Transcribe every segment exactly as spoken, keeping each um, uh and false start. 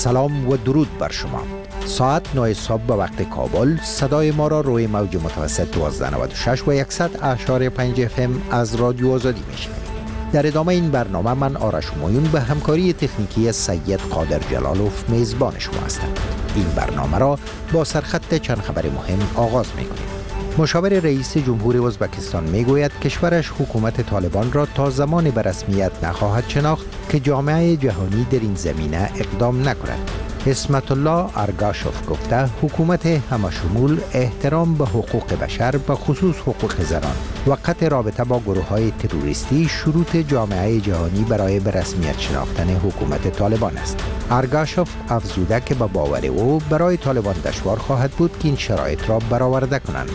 سلام و درود بر شما. ساعت نه صبح به وقت کابل صدای ما را روی موج متوسط دوازده نود و شش و صد اشاری پنج اف ام از رادیو آزادی میشنوید. در ادامه این برنامه من آرش همایون به همکاری تکنیکی سید قادر جلالوف میزبان شما هستم. این برنامه را با سرخط چند خبر مهم آغاز میکنیم. مشاور رئیس جمهور ازبکستان میگوید کشورش حکومت طالبان را تا زمانی به رسمیت نخواهد شناخت که جامعه جهانی در این زمینه اقدام نکند. اسمت الله ارگاشوف گفته حکومت همشمول احترام به حقوق بشر به خصوص حقوق زنان و قطع رابطه با گروه های تروریستی شروط جامعه جهانی برای به رسمیت شناختن حکومت طالبان است. ارگاشوف افزوده که به باور او برای طالبان دشوار خواهد بود که این شرایط را برآورده کنند.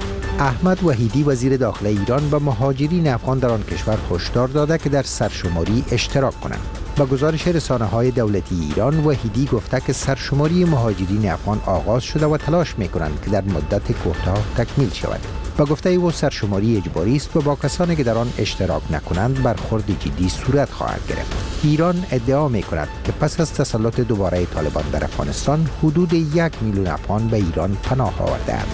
احمد وحیدی وزیر داخله ایران به مهاجرین افغان در آن کشور هشدار داده که در سرشماری اشتراک کنند. با گزارش رسانه‌های دولتی ایران، وحیدی گفته که سرشماری مهاجرین افغان آغاز شده و تلاش می‌کنند که در مدت کوتاه تکمیل شود. با گفته او سرشماری اجباری است و با کسانی که در آن اشتراک نکنند برخورد جدی صورت خواهد گرفت. ایران ادعا می‌کند که پس از تسلط دوباره طالبان در افغانستان حدود یک میلیون افغان به ایران پناه آورده‌اند.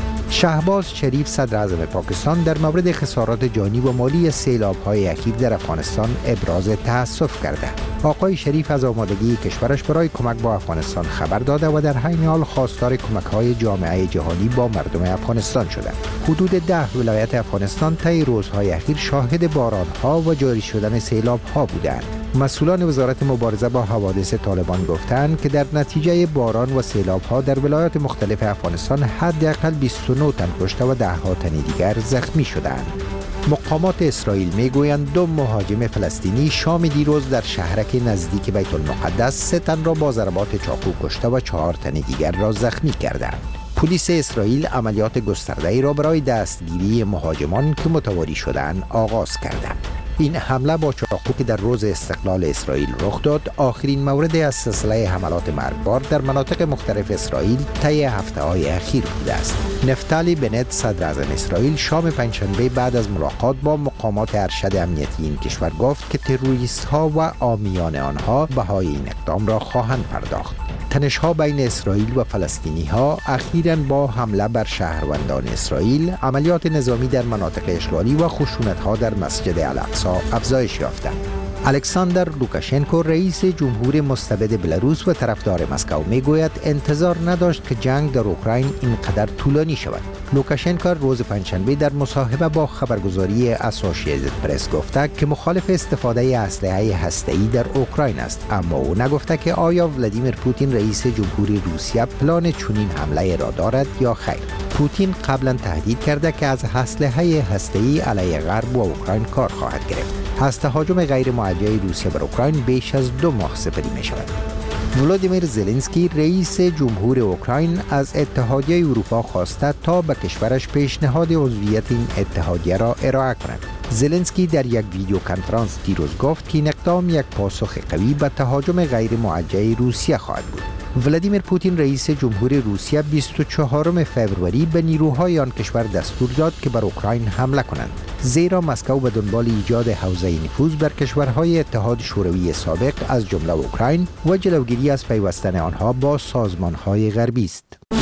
شهباز شریف صدر اعظم پاکستان در مورد خسارات جانی و مالی سیلاب‌های اخیر در افغانستان ابراز تأسف کرده. آقای شریف از آمادگی کشورش برای کمک با افغانستان خبر داده و در عین حال خواستار کمک‌های جامعه جهانی با مردم افغانستان شده. حدود ده ولایت افغانستان طی روزهای اخیر شاهد باران‌ها و جاری شدن سیلاب‌ها بودند. مسئولان وزارت مبارزه با حوادث طالبان گفتند که در نتیجه باران و سیلاب‌ها در ولایات مختلف افغانستان حداقل بیست و نه تن کشته و ده ها تن دیگر زخمی شدند. مقامات اسرائیل میگویند دو مهاجم فلسطینی شام دیروز در شهرک نزدیک بیت المقدس سه تن را با ضربات چاقو کشته و چهار تن دیگر را زخمی کردند. پلیس اسرائیل عملیات گسترده‌ای را برای دستگیری مهاجمان که متواری شدند آغاز کرده. این حمله با چاقو که در روز استقلال اسرائیل رخ داد آخرین مورد از سلسله حملات مرگبار در مناطق مختلف اسرائیل طی هفته‌های اخیر بوده است. نفتالی بنت صدر اعظم اسرائیل شام پنجشنبه بعد از ملاقات با مقامات ارشد امنیتی این کشور گفت که تروریست‌ها و عامیان آنها بهای این اقدام را خواهند پرداخت. تنش‌ها بین اسرائیل و فلسطینی‌ها اخیراً با حمله بر شهروندان اسرائیل، عملیات نظامی در مناطق اشغالی و خشونت‌ها در مسجد الاقصی افزایش یافتند. الکساندر لوکاشنکو رئیس جمهور مستبد بلاروس و طرفدار مسکو میگوید انتظار نداشت که جنگ در اوکراین اینقدر طولانی شود. لوکاشنکو روز پنجشنبه در مصاحبه با خبرگزاری اسوسییتد پرس گفته که مخالف استفاده اسلحه هسته‌ای در اوکراین است، اما او نگفته که آیا ولادیمیر پوتین رئیس جمهور روسیه پلان چنین حمله را دارد یا خیر. پوتین قبلا تهدید کرده که از اسلحه هسته‌ای علیه غرب و اوکراین کار خواهد گرفت. هست هجوم غیر موجه روسیه بر اوکراین بیش از دو ماه سپری می شود. ولادیمیر زلنسکی رئیس جمهور اوکراین از اتحادیه اروپا خواسته تا به کشورش پیشنهاد عضویت این اتحادیه را ارائه کند. زلنسکی در یک ویدیو کنفرانس دیروز گفت که این اقدام یک پاسخ قوی به تهاجم غیر موجه روسیه خواهد بود. ولادیمیر پوتین رئیس جمهور روسیه بیست و چهارم فوریه به نیروهای آن کشور دستور داد که بر اوکراین حمله کنند، زیرا مسکو به دنبال ایجاد حوزه نفوذ بر کشورهای اتحاد شوروی سابق از جمله اوکراین و جلوگیری از پیوستن آنها با سازمانهای غربی است.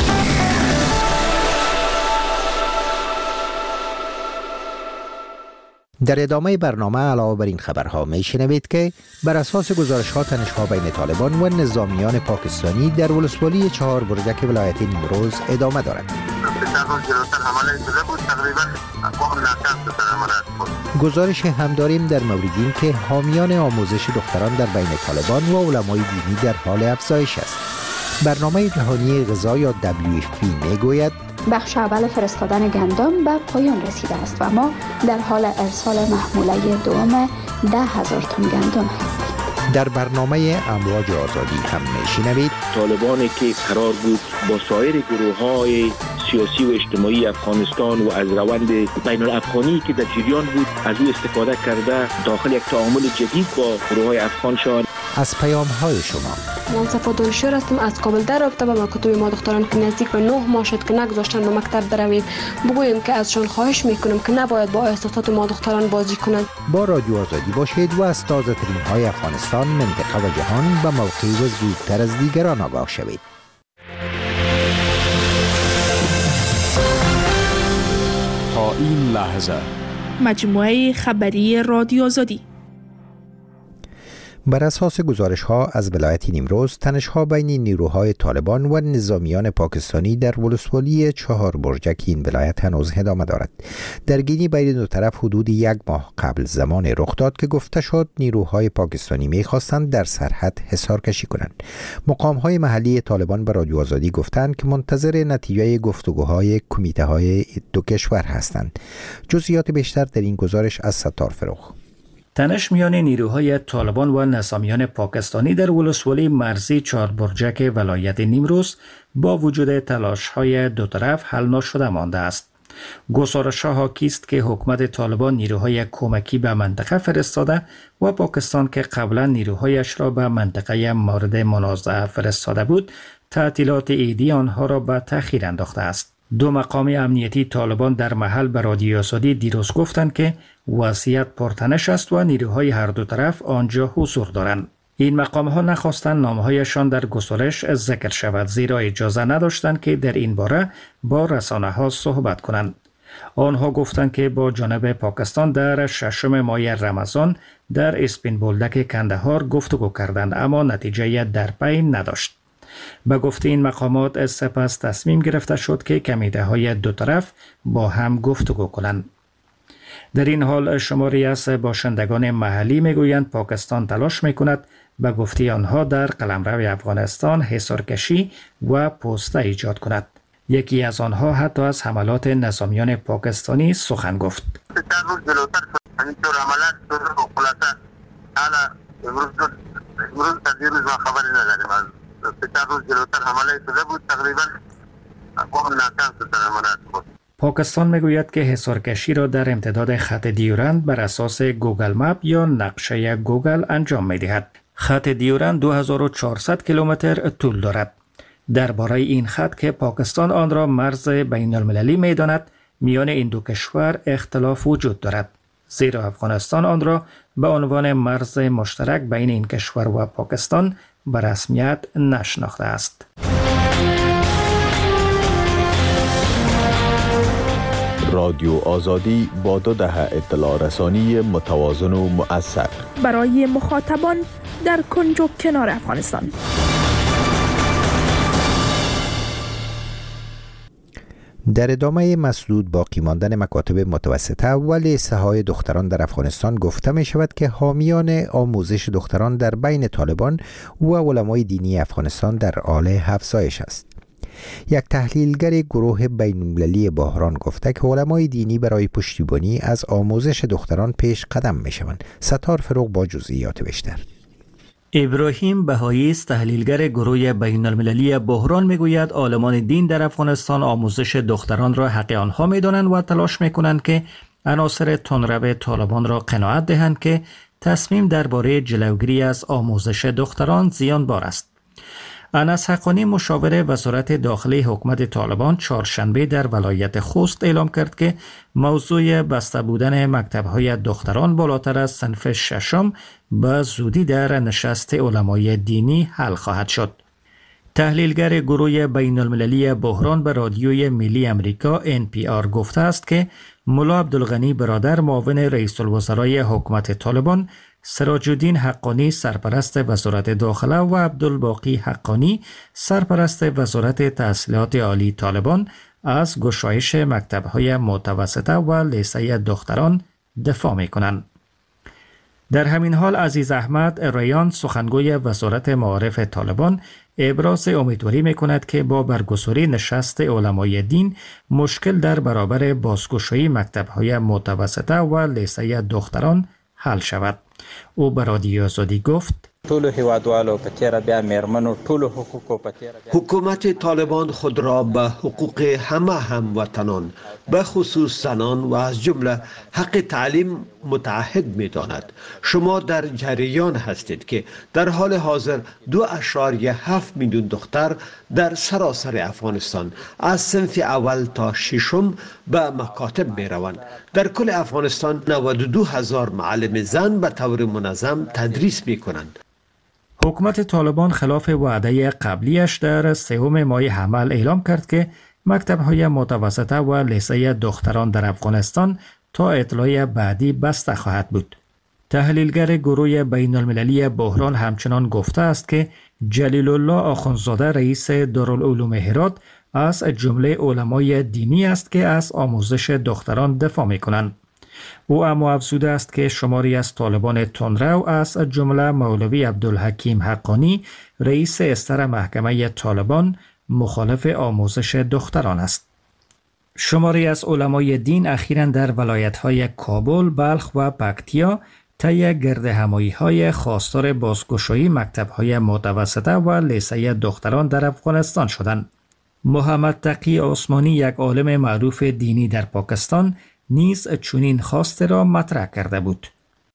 در ادامه برنامه علاوه بر این خبرها می شنوید که بر اساس گزارش‌ها تنش‌ها بین طالبان و نظامیان پاکستانی در ولسوالی چهار برجک ولایت نیمروز ادامه دارد. گزارش هم داریم در مورد این که حامیان آموزش دختران در بین طالبان و علمای دینی در حال افزایش است. برنامه جهانی غذا یا دبلیو اف پی میگوید بخش اول فرستادن گندم به پایان رسیده است و ما در حال ارسال محموله دوم ده هزار تن گندم هستیم. در برنامه امواج آزادی هم میشنوید طالبانی که قرار بود با سایر گروه‌های سیاسی و اجتماعی افغانستان و از روند بین الافغانی که در جریان بود از او استفاده کرده داخل یک تعامل جدید با گروه‌های افغانشان از پیام های شما. من صفا دانشجو هستم، از کابل در رابطه با مکاتب ما دختران که نزدیک به نه ماه شد که نگذاشتن به مکتب بروید بگویم که ازشان خواهش میکنم که نباید با احساسات ما دختران بازی کنند. با رادیو آزادی باشید و از تازه ترین های افغانستان، منطقه و جهان به موقع و زودتر از دیگران آگاه شوید. تا این لحظه مجموعه خبری رادیو آزادی. بر اساس گزارش‌ها از ولایت نیمروز، تنش‌ها بین نیروهای طالبان و نظامیان پاکستانی در ولسوالی چهار برجک این ولایت هنوز ادامه دارد. درگیری بین دو طرف حدود یک ماه قبل زمان رخ داد که گفته شد نیروهای پاکستانی می‌خواستند در سرحد حصار کشی کنند. مقام‌های محلی طالبان به رادیو آزادی گفتند که منتظر نتیجه گفتگوهای کمیته‌های دو کشور هستند. جزئیات بیشتر در این گزارش از ستار فروغ. تنش میان نیروهای طالبان و نظامیان پاکستانی در ولسوالی مرزی چهار برجک ولایت نیمروز با وجود تلاش‌های دو طرف حل نشده مانده است. گزارش‌ها حاکی است که حکومت طالبان نیروهای کمکی به منطقه فرستاده و پاکستان که قبلا نیروهایش را به منطقه مورد منازعه فرستاده بود، تعطیلات عیدی آنها را به تأخیر انداخته است. دو مقام امنیتی طالبان در محل به رادیو آزادی دیروز گفتند که وضعیت پرتنش است و نیروهای هر دو طرف آنجا حضور دارند. این مقام ها نخواستند نامهایشان در گزارش ذکر شود، زیرا اجازه نداشتند که در این باره با رسانه ها صحبت کنند. آنها گفتند که با جانب پاکستان در ششم ماه رمضان در اسپین بولدک کندهار گفتگو کردند، اما نتیجه در پی نداشت. به گفته این مقامات سپس تصمیم گرفته شد که کمیته های دو طرف با هم گفتگو کنند. در این حال شماری از باشندگان محلی میگویند پاکستان تلاش میکند به گفته آنها در قلمرو افغانستان حصارکشی و پوسته ایجاد کند. یکی از آنها حتی از حملات نظامیان پاکستانی سخن گفت. پاکستان میگوید که حصارکشی را در امتداد خط دیورند بر اساس گوگل مپ یا نقشه گوگل انجام میدهد. خط دیورند دو هزار و چهارصد کیلومتر طول دارد. درباره این خط که پاکستان آن را مرز بین المللی میداند، میان این دو کشور اختلاف وجود دارد، زیرا افغانستان آن را به عنوان مرز مشترک بین این کشور و پاکستان به رسمیت نشناخته است. رادیو آزادی با دو دهه اطلاع رسانی متوازن و مؤثر برای مخاطبان در کنج و کنار افغانستان. در ادامه مسدود باقی ماندن مکاتب متوسطه و لیسه های دختران در افغانستان گفته می شود که حامیان آموزش دختران در بین طالبان و علمای دینی افغانستان در حال افزایش است. یک تحلیلگر گروه بین‌المللی بحران گفته که علمای دینی برای پشتیبانی از آموزش دختران پیش قدم می شوند. ستار فروغ با جزئیات بیشتر. ابراهیم بهایی است، تحلیلگر گروه بین المللی بحران میگوید عالمان دین در افغانستان آموزش دختران را حق آنها میدانند و تلاش میکنند که عناصر تندرو طالبان را قناعت دهند که تصمیم درباره جلوگیری از آموزش دختران زیانبار است. انس حقانی مشاور وزارت داخلی حکومت طالبان چهارشنبه در ولایت خوست اعلام کرد که موضوع بسته بودن مکتب‌های دختران بالاتر از صنف ششم به زودی در نشست علمای دینی حل خواهد شد. تحلیلگر گروه بین المللی بحران به رادیوی ملی امریکا ان پی آر گفته است که ملا عبدالغنی برادر معاون رئیس الوزرای حکومت طالبان، سراج الدین حقانی سرپرست وزارت داخله و عبدالباقی حقانی سرپرست وزارت تحصیلات عالی طالبان از گشایش مکتب‌های متوسطه و لیسه دختران دفاع می‌کنند. در همین حال عزیز احمد ریان سخنگوی وزارت معارف طالبان ابراز امیدواری می‌کند که با برگزاری نشست علمای دین مشکل در برابر بازگشایی مکتب‌های متوسطه و لیسه دختران حل شود. او به رادیو آزادی گفت: ټول هیوادوالو په تیر بیا میرمنو ټول حقوقو په تیر حکومت طالبان خود را به حقوق همه هموطنان به خصوص زنان و از جمله حق تعلیم متعهد می داند. شما در جریان هستید که در حال حاضر دو اشاریه هفت میلیون دختر در سراسر افغانستان از صنف اول تا ششم به مکاتب می روند. در کل افغانستان نود و دو هزار معلم زن به طور منظم تدریس می کنند. حکومت طالبان خلاف وعده قبلیش در سوم ماه حمل اعلام کرد که مکتب‌های متوسطه و لیسه دختران در افغانستان تا اطلاع بعدی بسته خواهد بود. تحلیلگر گروه بین المللی بحران همچنان گفته است که جلیل الله آخوندزاده رئیس دارالعلوم هرات از جمله علمای دینی است که از آموزش دختران دفاع می‌کنند. او اما افزوده است که شماری از طالبان تندرو از جمله مولوی عبدالحکیم حقانی رئیس استر محکمه طالبان مخالف آموزش دختران است. شماری از علمای دین اخیراً در ولایت‌های کابل، بلخ و پکتیا طی گردهمایی‌های خواستار بازگشایی مکتب‌های متوسطه و لیسه دختران در افغانستان شدند. محمد تقی عثمانی، یک عالم معروف دینی در پاکستان، نیز چنین خواست را مطرح کرده بود.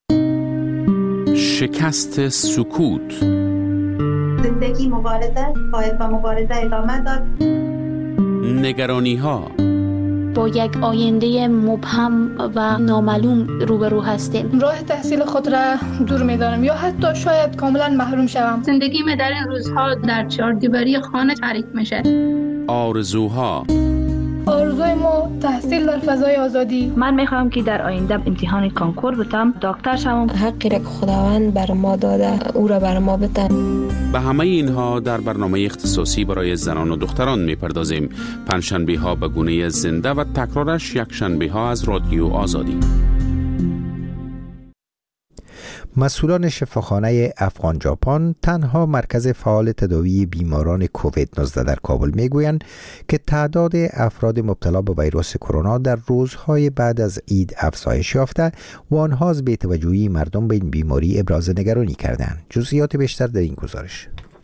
شکست سکوت. زندگی مبارزه باید با مبارزه ادامه داد. نگرانی ها. با یک آینده مبهم و نامعلوم روبرو هستیم. راه تحصیل خود را دور می‌دانم یا حتی شاید کاملا محروم شوم. زندگی من در این روزها در چهاردیواری خانه تعریف میشه. آرزوها. آرزوی ما تحصیل در فضای آزادی. من میخوام که در آینده امتحان کانکور بتم، دکتر شوم. حقی را که خداوند بر ما داده او را بر ما بده. به همه اینها در برنامه اختصاصی برای زنان و دختران میپردازیم. پنجشنبه ها به گونه زنده و تکرارش یک شنبه ها از رادیو آزادی. مسئولان شفاخانه افغان ژاپن تنها مرکز فعال تداوی بیماران کووید نوزده در کابل میگویند که تعداد افراد مبتلا به ویروس کرونا در روزهای بعد از عید افزایش یافته و آنها از بی‌توجهی مردم به این بیماری ابراز نگرانی کردند. جزئیات بیشتر در این گزارش.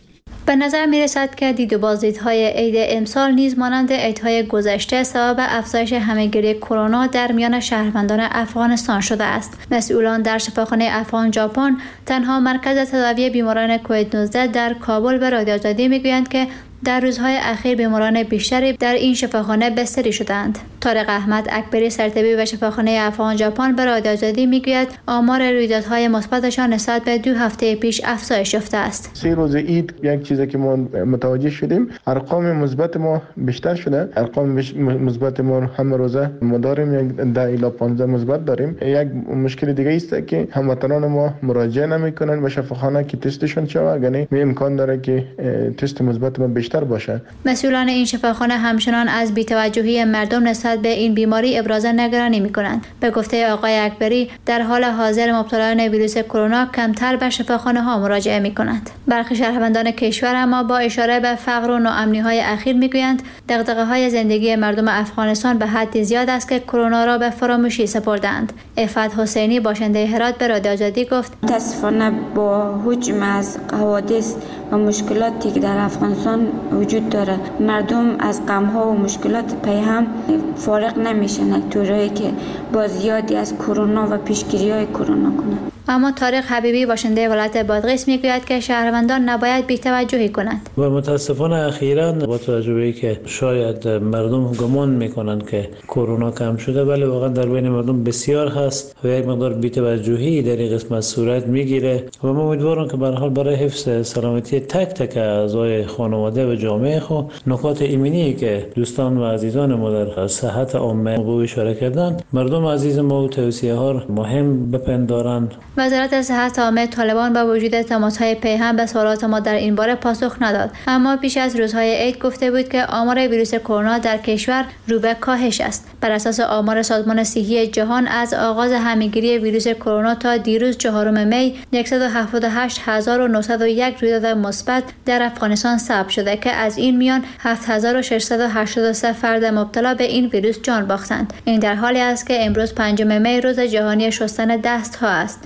به نظر می رسد که دید و بازدیدهای عید امسال نیز مانند عیدهای گذشته سبب افزایش همهگیری کرونا در میان شهروندان افغانستان شده است. مسئولان در شفاخانه افغان ژاپن تنها مرکز تداوی بیماران کووید نوزده در کابل به رادیو آزادی میگویند که در روزهای اخیر بیماران بیشتری در این شفاخانه بستری شدند. طارق احمد اکبری سرطبیب شفاخانه افغان ژاپن به رادیو آزادی میگوید آمار رویدادهای مثبتشان نسبت به دو هفته پیش افزایش یافته است. سه روز عید یک چیزی که ما متوجه شدیم، ارقام مثبت ما بیشتر شده. ارقام مثبت ما هم روزه ما داریم یک ده الی پانزده مثبت داریم. یک مشکل دیگه است که هموطنان ما مراجعه نمیکنن به شفاخانه که تستشون شود، یعنی امکان داره که تست مثبت ما بیشتر باشه. مسئولان این شفاخانه همچنان از بی‌توجهی مردم نسبت به این بیماری ابراز نگرانی می‌کنند. به گفته آقای اکبری در حال حاضر مبتلایان ویروس کرونا کمتر به شفاخانه ها مراجعه می‌کنند. برخی شهروندان کشور اما با اشاره به فقر و ناامنی‌های اخیر می‌گویند دغدغه‌های زندگی مردم افغانستان به حدی زیاد است که کرونا را به فراموشی سپردند. عفت حسینی باشنده هرات به رادیو آزادی گفت متاسفانه با حجم از حوادث و مشکلاتی که در افغانستان وجود داره مردم از غم‌ها و مشکلات پی هم فارغ نمیشن طوری که با زیادی از کرونا و پیشگیری‌های کرونا کنند. اما طارق حبیبی باشنده ولایت بادغیس میگوید که شهروندان نباید بی‌توجهی کنند. و متاسفانه اخیراً با توجه به که شاید مردم گمان میکنند که کرونا کم شده، ولی واقعا در بین مردم بسیار هست و یک مقدار بی‌توجهی در این قسمت صورت میگیره و ما امیدوارم که به هر حال برای حفظ سلامتی تک تک اعضای خانواده و جامعه خو نکات ایمنی که دوستان و عزیزان ما در صحت عامه به اشاره کردند مردم عزیز ما و توصیه ها مهم بپندارند. وزارت صحت عامه طالبان با وجود تماس‌های پیهم به سوالات ما در این باره پاسخ نداد، اما پیش از روزهای عید گفته بود که آمار ویروس کرونا در کشور رو به کاهش است. بر اساس آمار سازمان صحی جهان از آغاز همهگیری ویروس کرونا تا دیروز چهارم می صد و هفتاد و هشت هزار و نهصد و یک رویداد مثبت در افغانستان ثبت شده که از این میان هفت هزار و ششصد و هشتاد و سه فرد مبتلا به این ویروس جان باختند. این در حالی است که امروز پنجم می روز جهانی شستن دست ها است.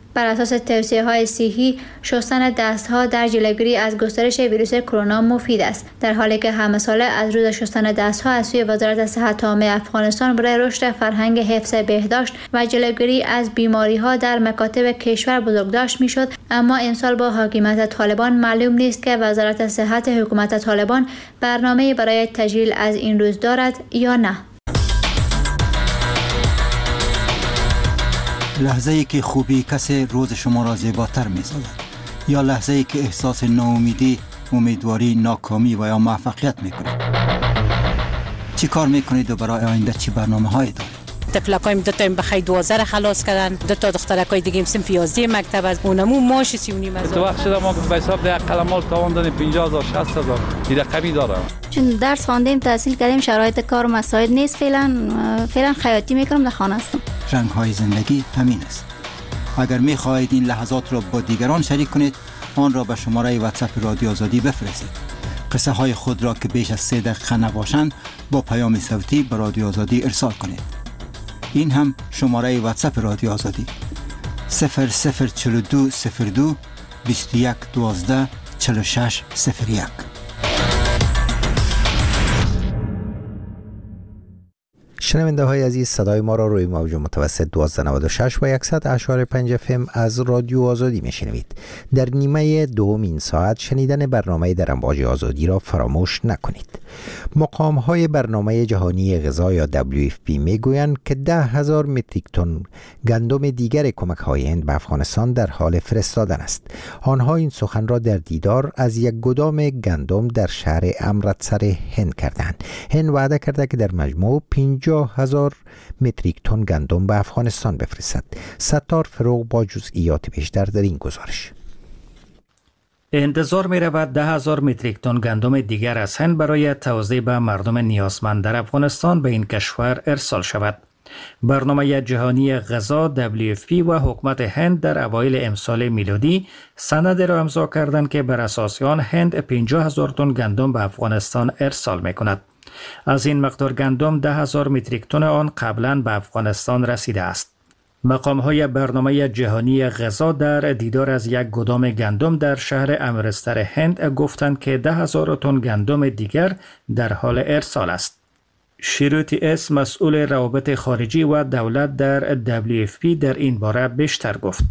بر اساس توصیه های صحی شستن دست ها در جلوگیری از گسترش ویروس کرونا مفید است، در حالی که همه ساله از روز شستن دست ها از سوی وزارت صحت عامه افغانستان برای رشد فرهنگ حفظ بهداشت و جلوگیری از بیماری ها در مکاتب کشور بزرگداشت میشد. اما امسال با حاکمیت طالبان معلوم نیست که وزارت صحت حکومت طالبان برنامه برای تجلیل از این روز دارد یا نه. لحظه ای که خوبی کسی روز شما را زیباتر می سازد، یا لحظه ای که احساس ناامیدی، امیدواری، ناکامی و یا موفقیت می کنید. چی کار می کنید و برای آینده چی برنامه هایی دارید؟ طفلکایم دو تا بخیر دوازده را خلاص کردن، دو تا دخترکای دیگه صنف یازده مکتب از اونمو ماش سی و نیم هزار. تو وقت شده ما به حساب ده قلمال تاوان دادیم پنجاه هزار شصت هزار این رقمی داره. چون درس خواندیم تحصیل کردیم شرایط کار و مساعد نیست، فعلا فعلا خیاطی میکنم، در خانه هستم. رنگ های زندگی همین است. اگر می خواهید این لحظات را با دیگران شریک کنید، آن را به شماره واتساپ رادیو آزادی بفرستید. قصه های خود را که بیش از سه دقیقه نباشند با پیام صوتی به رادیو آزادی ارسال کنید. این هم شماره واتساپ رادیو آزادی صفر صفر چهل و دو صفر دو بیست و یک دوازده چهل و شش صفر یک. شنونده های عزیز، صدای ما را روی موج متوسط دویست و نود و شش و صد و هشت و پنج اف ام از رادیو آزادی میشنوید. در نیمه دوم این ساعت شنیدن برنامه در امواج آزادی را فراموش نکنید. مقام های برنامه جهانی غذا یا دبلیو اف پی میگویند که ده هزار متریک تن گندم دیگر کمک های هند به افغانستان در حال فرستادن است. آنها این سخن را در دیدار از یک گدام گندم در شهر امرتسر هند کردند. هند وعده کرده که در مجموع پنجاه هزار متریک تن گندم به افغانستان بفرستد. ستار فروغ با جزئیات بیشتر در این گزارش. انتظار می رود ده هزار متریک تن گندم دیگر از هند برای توزیع به مردم نیازمند در افغانستان به این کشور ارسال شود. برنامه جهانی غذا دبلیو اف پی و حکومت هند در اوایل امسال میلادی سند را امضا کردند که بر اساس آن هند پنجاه هزار تن گندم به افغانستان ارسال می کند. از این مقدار گندم ده هزار متریک تن آن قبلا به افغانستان رسیده است. مقام های برنامه جهانی غذا در دیدار از یک گدام گندم در شهر امرتسر هند گفتند که ده هزار تن گندم دیگر در حال ارسال است. شیروتی اس مسئول روابط خارجی و دولت در دبلیو اف پی در این باره بیشتر گفت.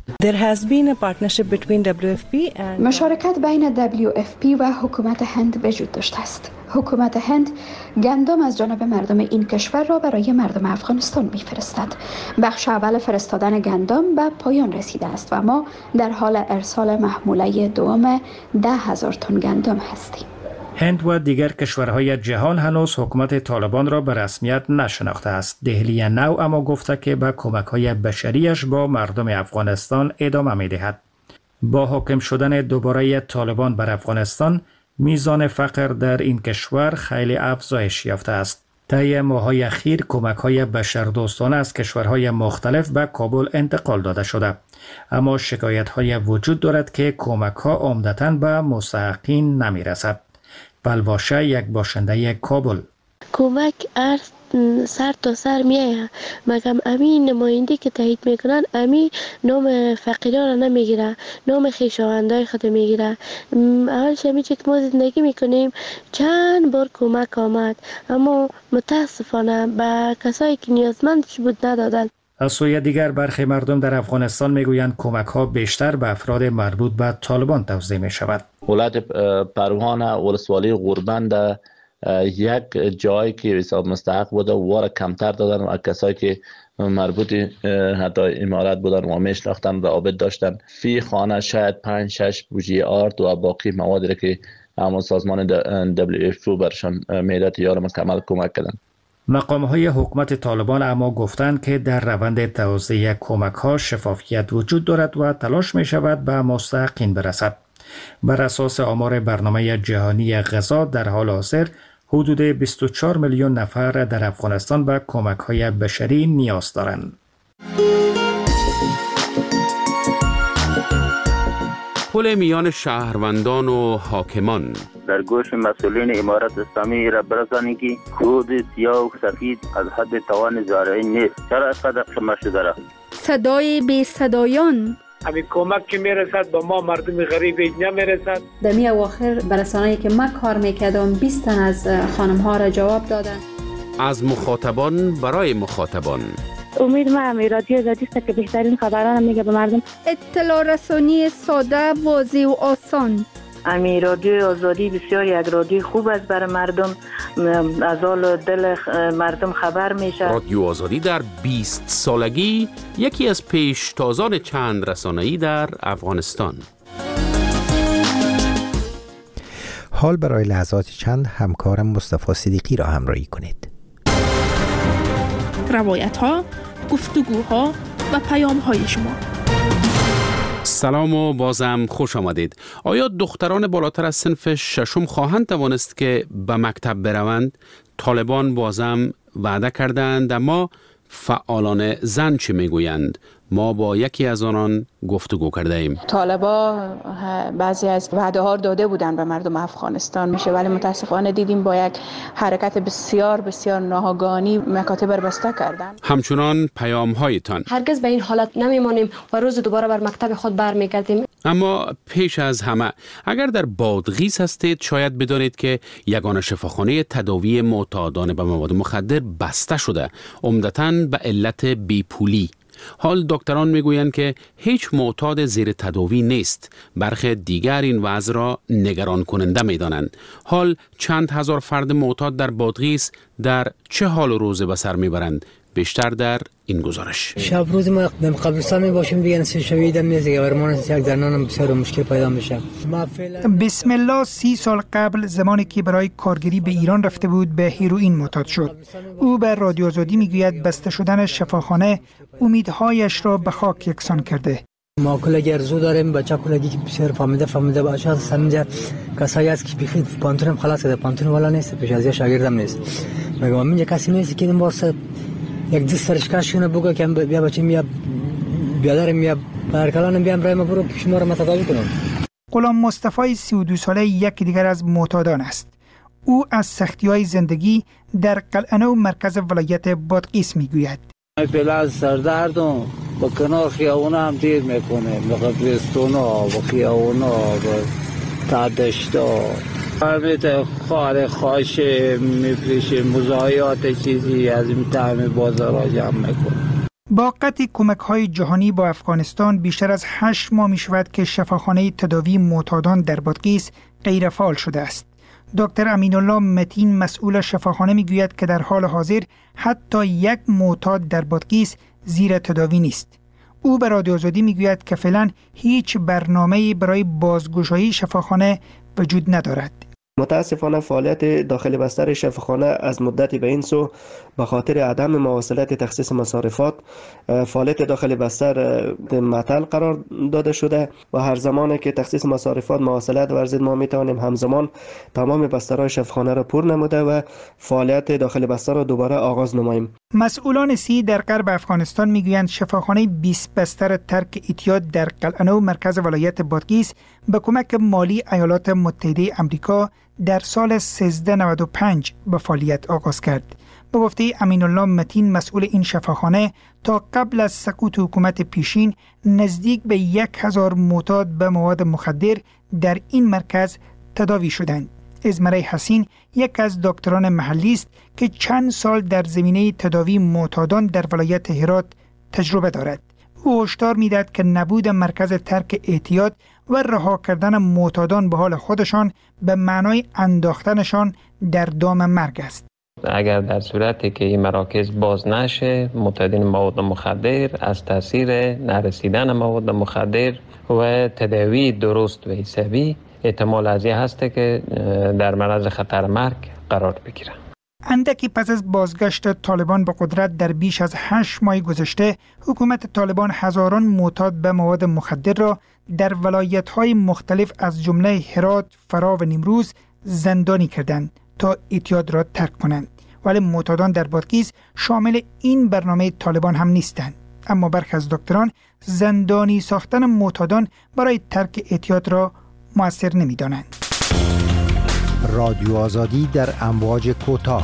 مشارکت بین دبلیو اف پی و حکومت هند وجود داشته است. حکومت هند گندم از جانب مردم این کشور را برای مردم افغانستان می‌فرستد. بخش اول فرستادن گندم به پایان رسیده است و ما در حال ارسال محموله دوم ده هزار تن گندم هستیم. هند و دیگر کشورهای جهان هنوز حکومت طالبان را به رسمیت نشناخته است. دهلی نو اما گفته که به کمک‌های بشریش با مردم افغانستان ادامه می‌دهد. با حاکم شدن دوباره طالبان بر افغانستان، میزان فقر در این کشور خیلی افزایش یافته است. طی ماه‌های اخیر کمک‌های بشردوستانه از کشورهای مختلف به کابل انتقال داده شده، اما شکایت‌های وجود دارد که کمک‌ها عمدتاً به مستحقین نمی‌رسد. بلواشه یک باشنده کابل: کمک ارز سر تا سر میایه، مگم امی نماینده که تایید میکنن امی نام فقیران را نمیگیره، نام خویشاوندای خود میگیره. اول شمی که ما زندگی میکنیم چند بار کمک آمد، اما متاسفانه به کسایی که نیازمندش بود ندادن. از سوی دیگر برخی مردم در افغانستان میگویند کمک ها بیشتر به افراد مربوط به طالبان توزیع می شود. ولایت پروان ولسوالی غوربند یک جایی که حساب مستحق بوده و کمتر دادن و کسایی که مربوط حتی امارات بودن و میشناختن رابط داشتن فی خانه شاید پنج شش بوجی آرد و باقی موادی که همون سازمان دبلیو اف پی برشان میده یار مکمل کمک کردن. مقام های حکومت طالبان اما گفتند که در روند توزیع کمک ها شفافیت وجود دارد و تلاش می شود به مستحقین برسد. بر اساس آمار برنامه جهانی غذا در حال حاضر حدود بیست و چهار میلیون نفر در افغانستان به کمک های بشری نیاز دارند. پل میان شهروندان و حاکمان در گوش مسئولین امارت اسلامی را برسانی که کود سیاه و سفید از حد توان زارعین نیست. چرا اینقدر شما شده را؟ صدای بی صدایان همین کمک که میرسد به ما مردم غریب اینجا میرسد. در می اواخر برسانه‌ای که من کار میکردم بیست تن از خانم ها را جواب دادن. از مخاطبان برای مخاطبان. امید ما امی رادیو آزادی است که بهترین خبران میگه به مردم. اطلاع رسانی ساده، واضح و آسان. امی رادیو آزادی بسیار یک رادیو خوب است برای مردم، از حال دل مردم خبر میشه. رادیو آزادی در بیست سالگی یکی از پیشتازان چند رسانه‌ای در افغانستان. حال برای لحظات چند همکارم مصطفی صدیقی را همراهی کنید. روایت ها، گفتگوها و پیام های شما. سلام و بازم خوش آمدید. آیا دختران بالاتر از صنف ششم خواهند توانست که به مکتب بروند؟ طالبان بازم وعده کردند، اما فعالان زن چه میگویند؟ ما با یکی از آنان گفتگو کرده ایم. طالبا بعضی از وعده ها داده بودند به مردم افغانستان میشه، ولی متاسفانه دیدیم با یک حرکت بسیار بسیار ناگهانی مکاتب را بسته کردند. همچنان پیام هایتان. هرگز به این حالت نمیمانیم و روز دوباره بر مکتب خود برمیگردیم. اما پیش از همه اگر در بادغیس هستید شاید بدانید که یگانه شفاخانه تداوی معتادان به مواد مخدر بسته شده، عمدتاً به علت بیپولی. حال دکتران میگویند که هیچ معتاد زیر تداوی نیست. برخی دیگر این وضع را نگران کننده میدانند. حال چند هزار فرد معتاد در بادغیس در چه حال و روزه به سر میبرند؟ بیشتر در این گزارش. شب روز ما در قبرستان می باشیم دیگه نسی شویدم نیست دیگه برمان یک درنانم بسیار مشکل پیدا میشه. بسم الله سی سال قبل زمانی که برای کارگری به ایران رفته بود به هیروئین معتاد شد. او به رادیو آزادی میگوید بسته شدن شفاخانه امیدهایش را به خاک یکسان کرده. ما کلی ارزو داریم، بچه کلی که بسیار فهمیده فهمیده باشه همینجا کسایی است که بخید پانتونم خلاص کرده، پانتون والا نیست، پیش از شاگردم نیست. مگه همینجا کسی نیست که این بارسه یک دست سرش کشونه بگه که بیا بچه میا بیادرم میا برکلانم بیام رای ما برو شما را متداوی کنم. غلام مصطفی سی و دو ساله یکی دیگر از معتادان است. او از سختی‌های زندگی در قلعه‌نو مرکز ولایت بادغیس میگوید. پله از سردردم با کنار خیابونا هم دیر میکنه، به قبرستونا و خیابونا و تردشتا همه خار خاشه میفریشه، مزایات چیزی از این طعم بازار را جمع میکنه. با قطع کمک‌های جهانی با افغانستان بیشتر از هشت ماه میشود که شفاخانه تداوی معتادان در بادغیس غیر فعال شده است. دکتر امین الله متین مسئول شفاخانه میگوید که در حال حاضر حتی یک معتاد در بادغیس زیر تداوی نیست. او به رادیو آزادی میگوید که فعلا هیچ برنامه‌ای برای بازگشایی شفاخانه وجود ندارد. متاسفانه فعالیت داخل بستر شفاخانه از مدتی به این سو به خاطر عدم مواصلت تخصیص مصارفات فعالیت داخل بستر معطل قرار داده شده و هر زمانی که تخصیص مصارفات مواصلت ورزید ما میتوانیم همزمان تمام بسترهای شفاخانه را پر نموده و فعالیت داخل بستر را دوباره آغاز نماییم. مسئولان سی در غرب افغانستان میگویند شفاخانه بیست بستر ترک اعتیاد در قلعه‌نو مرکز ولایت بادغیس به کمک مالی ایالات متحده آمریکا در سال سیزده نود و پنج به فعالیت آغاز کرد. به گفته امین الله متین مسئول این شفاخانه تا قبل از سقوط حکومت پیشین نزدیک به یک هزار معتاد به مواد مخدر در این مرکز تداوی شدند. ازمره حسین یک از دکتران محلی است که چند سال در زمینه تداوی معتادان در ولایت هرات تجربه دارد. او هشدار می‌دهد که نبود مرکز ترک اعتیاد و رها کردن معتادان به حال خودشان به معنای انداختنشان در دام مرگ است. اگر در صورتی که این مراکز باز نشه، معتادین مواد مخدر از تاثیر نرسیدن مواد مخدر و تداوی درست و حسابی احتمال از این هست که در معرض خطر مرگ قرار بگیرند. اندکی پس از بازگشت طالبان به قدرت در بیش از هشت ماه گذشته، حکومت طالبان هزاران معتاد به مواد مخدر را در ولایت‌های مختلف از جمله هرات، فرا و نیمروز زندانی کردند تا اعتیاد را ترک کنند. ولی معتادان در بادغیس شامل این برنامه طالبان هم نیستند. اما برخی از دکتران زندانی ساختن معتادان برای ترک اعتیاد را مؤثر نمی‌دانند. رادیو آزادی در امواج کوتاه.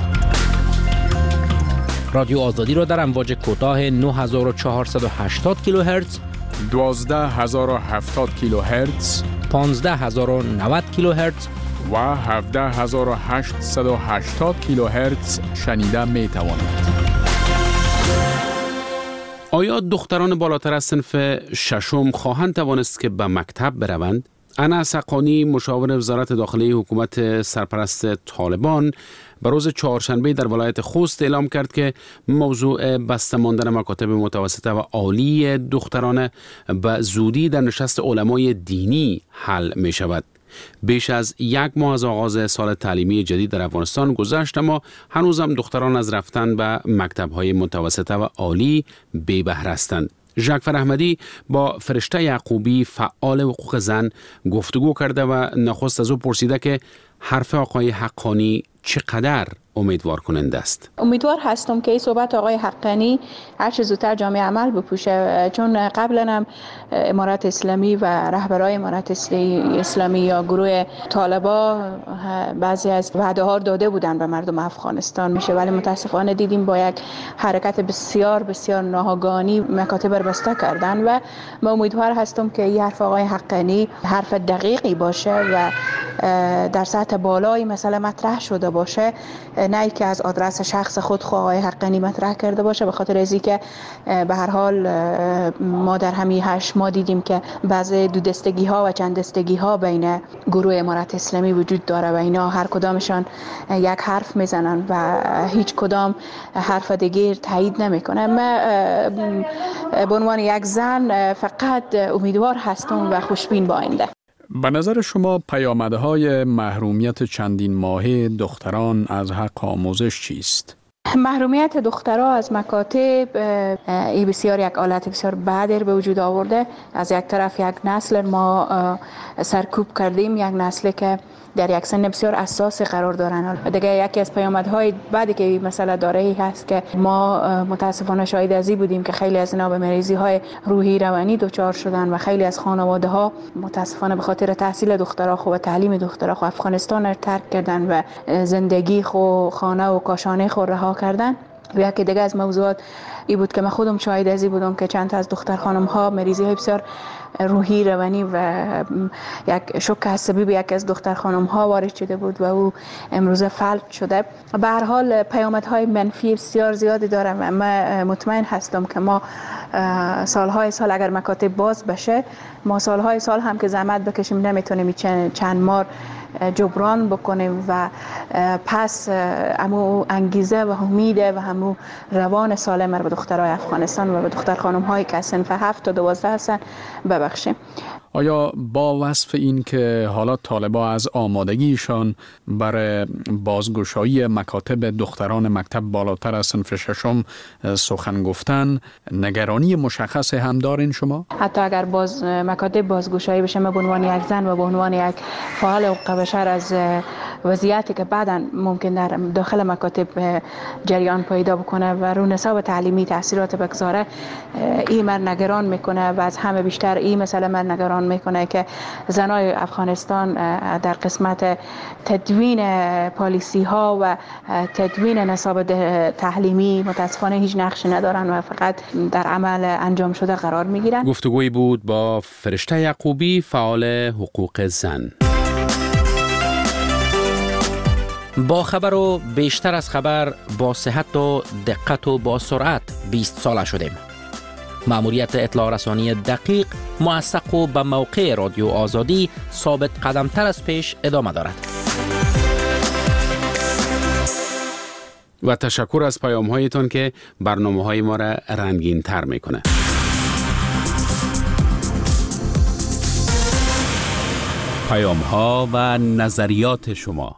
رادیو آزادی را در امواج کوتاه نه هزار و چهارصد و هشتاد کیلوهرتز دوازده هزار و هفتاد کیلوهرتز، پانزده هزار و نود کیلوهرتز و هفده هزار و هشتصد و هشتاد کیلوهرتز شنیده می توانید. آیا دختران بالاتر از صنف ششم خواهند توانست که به مکتب بروند؟ انس حقانی، مشاور وزارت داخلی حکومت سرپرست طالبان، به روز چهارشنبه در ولایت خوست اعلام کرد که موضوع بسته ماندن مکاتب متوسطه و عالی دختران به زودی در نشست علمای دینی حل می شود. بیش از یک ماه از آغاز سال تعلیمی جدید در افغانستان گذشت، اما هنوزم دختران از رفتن به مکتب‌های متوسطه و عالی بی بهره هستند. ژاکفر احمدی با فرشته یعقوبی فعال حقوق زن گفتگو کرده و نخست از او پرسیده که حرف آقای حقانی چقدر امیدوار کننده است. امیدوار هستم که این صحبت آقای حقانی هر چه زودتر جامعه عمل بپوشه، چون قبلا هم امارت اسلامی و رهبرای امارت اسلامی یا گروه طالبا بعضی از وعده ها داده بودن به مردم افغانستان میشه، ولی متاسفانه دیدیم با یک حرکت بسیار بسیار ناگهانی مکاتب را بسته کردن و من امیدوار هستم که این حرف آقای حقانی حرف دقیقی باشه و در سطح بالای مسئله مطرح شده باشه، نه که از آدرس شخص خود آقای حقانی مطرح کرده باشه، به خاطر ازی که به هر حال ما در همین هشت ماه دیدیم که بعضی دو دستگی ها و چند دستگی ها بین گروه امارت اسلامی وجود داره و اینا هر کدامشان یک حرف میزنن و هیچ کدام حرف دیگر تایید نمیکنه. من به عنوان یک زن فقط امیدوار هستم و خوشبین با آینده. به نظر شما پیامدهای محرومیت چندین ماهه دختران از حق آموزش چیست؟ محرومیت دخترها از مکاتب ای بسیار یک حالت بسیار بدی به وجود آورده. از یک طرف یک نسل ما سرکوب کردیم، یک نسلی که در یک سن بسیار اساسی قرار دارن. دیگه یکی از پیامدهای بعدی که این مسئله داره ای هست که ما متاسفانه شاهد ازی بودیم که خیلی از اینا به مریضی های روحی روانی دچار شدن و خیلی از خانواده ها متاسفانه به خاطر تحصیل دخترها خو و تعلیم دخترها خو افغانستان را ترک کردن و زندگی خو خانه و کاشانه خو رها کردن. و یکی دیگه از موضوعات ای بود که من خودم شاهد ازی بودم که چند تا از دختر خانم ها مریضی های بسیار روحی روانی و یک شوک عصبی به یک از دختر خانم ها وارد شده بود و او امروزه فلج شده. به هر حال پیامدهای منفی بسیار زیادی داره و من مطمئن هستم که ما سالهای سال اگر مکاتب باز بشه، ما سالهای سال هم که زحمت بکشیم نمیتونیم چند ماه جبران بکنیم و پس همو انگیزه و امید و همو روان سالم رو به دخترای افغانستان و به دختر خانم هایی که از صنف هفت تا دوازده هستن ببخشیم. آیا با وصف این که حالا طالبا از آمادگیشان برای بازگشایی مکاتب دختران مکتب بالاتر از صنف ششم سخن گفتن، نگرانی مشخص هم دارین شما؟ حتی اگر باز مکاتب بازگشایی بشه، من به عنوان یک زن و به عنوان یک فعال حقوق بشر از وضعیتی که بعداً ممکن در داخل مکاتب جریان پیدا بکنه و رو نصاب تعلیمی تاثیرات بگذاره، این من نگران میکنه و از همه بیشتر این مسئله من نگران میکنه که زنای افغانستان در قسمت تدوین پالیسی ها و تدوین نصاب تعلیمی متاسفانه هیچ نقشی ندارن و فقط در عمل انجام شده قرار میگیرن. گفتگویی بود با فرشته یعقوبی، فعال حقوق زن. با خبر و بیشتر از خبر، با صحت و دقت و با سرعت بیست ساله شدیم. مأموریت اطلاع رسانی دقیق، موثق و به موقع رادیو آزادی ثابت قدمتر از پیش ادامه دارد. و تشکر از پیام هایتان که برنامه های ما را رنگین تر میکنه. پیام ها و نظریات شما.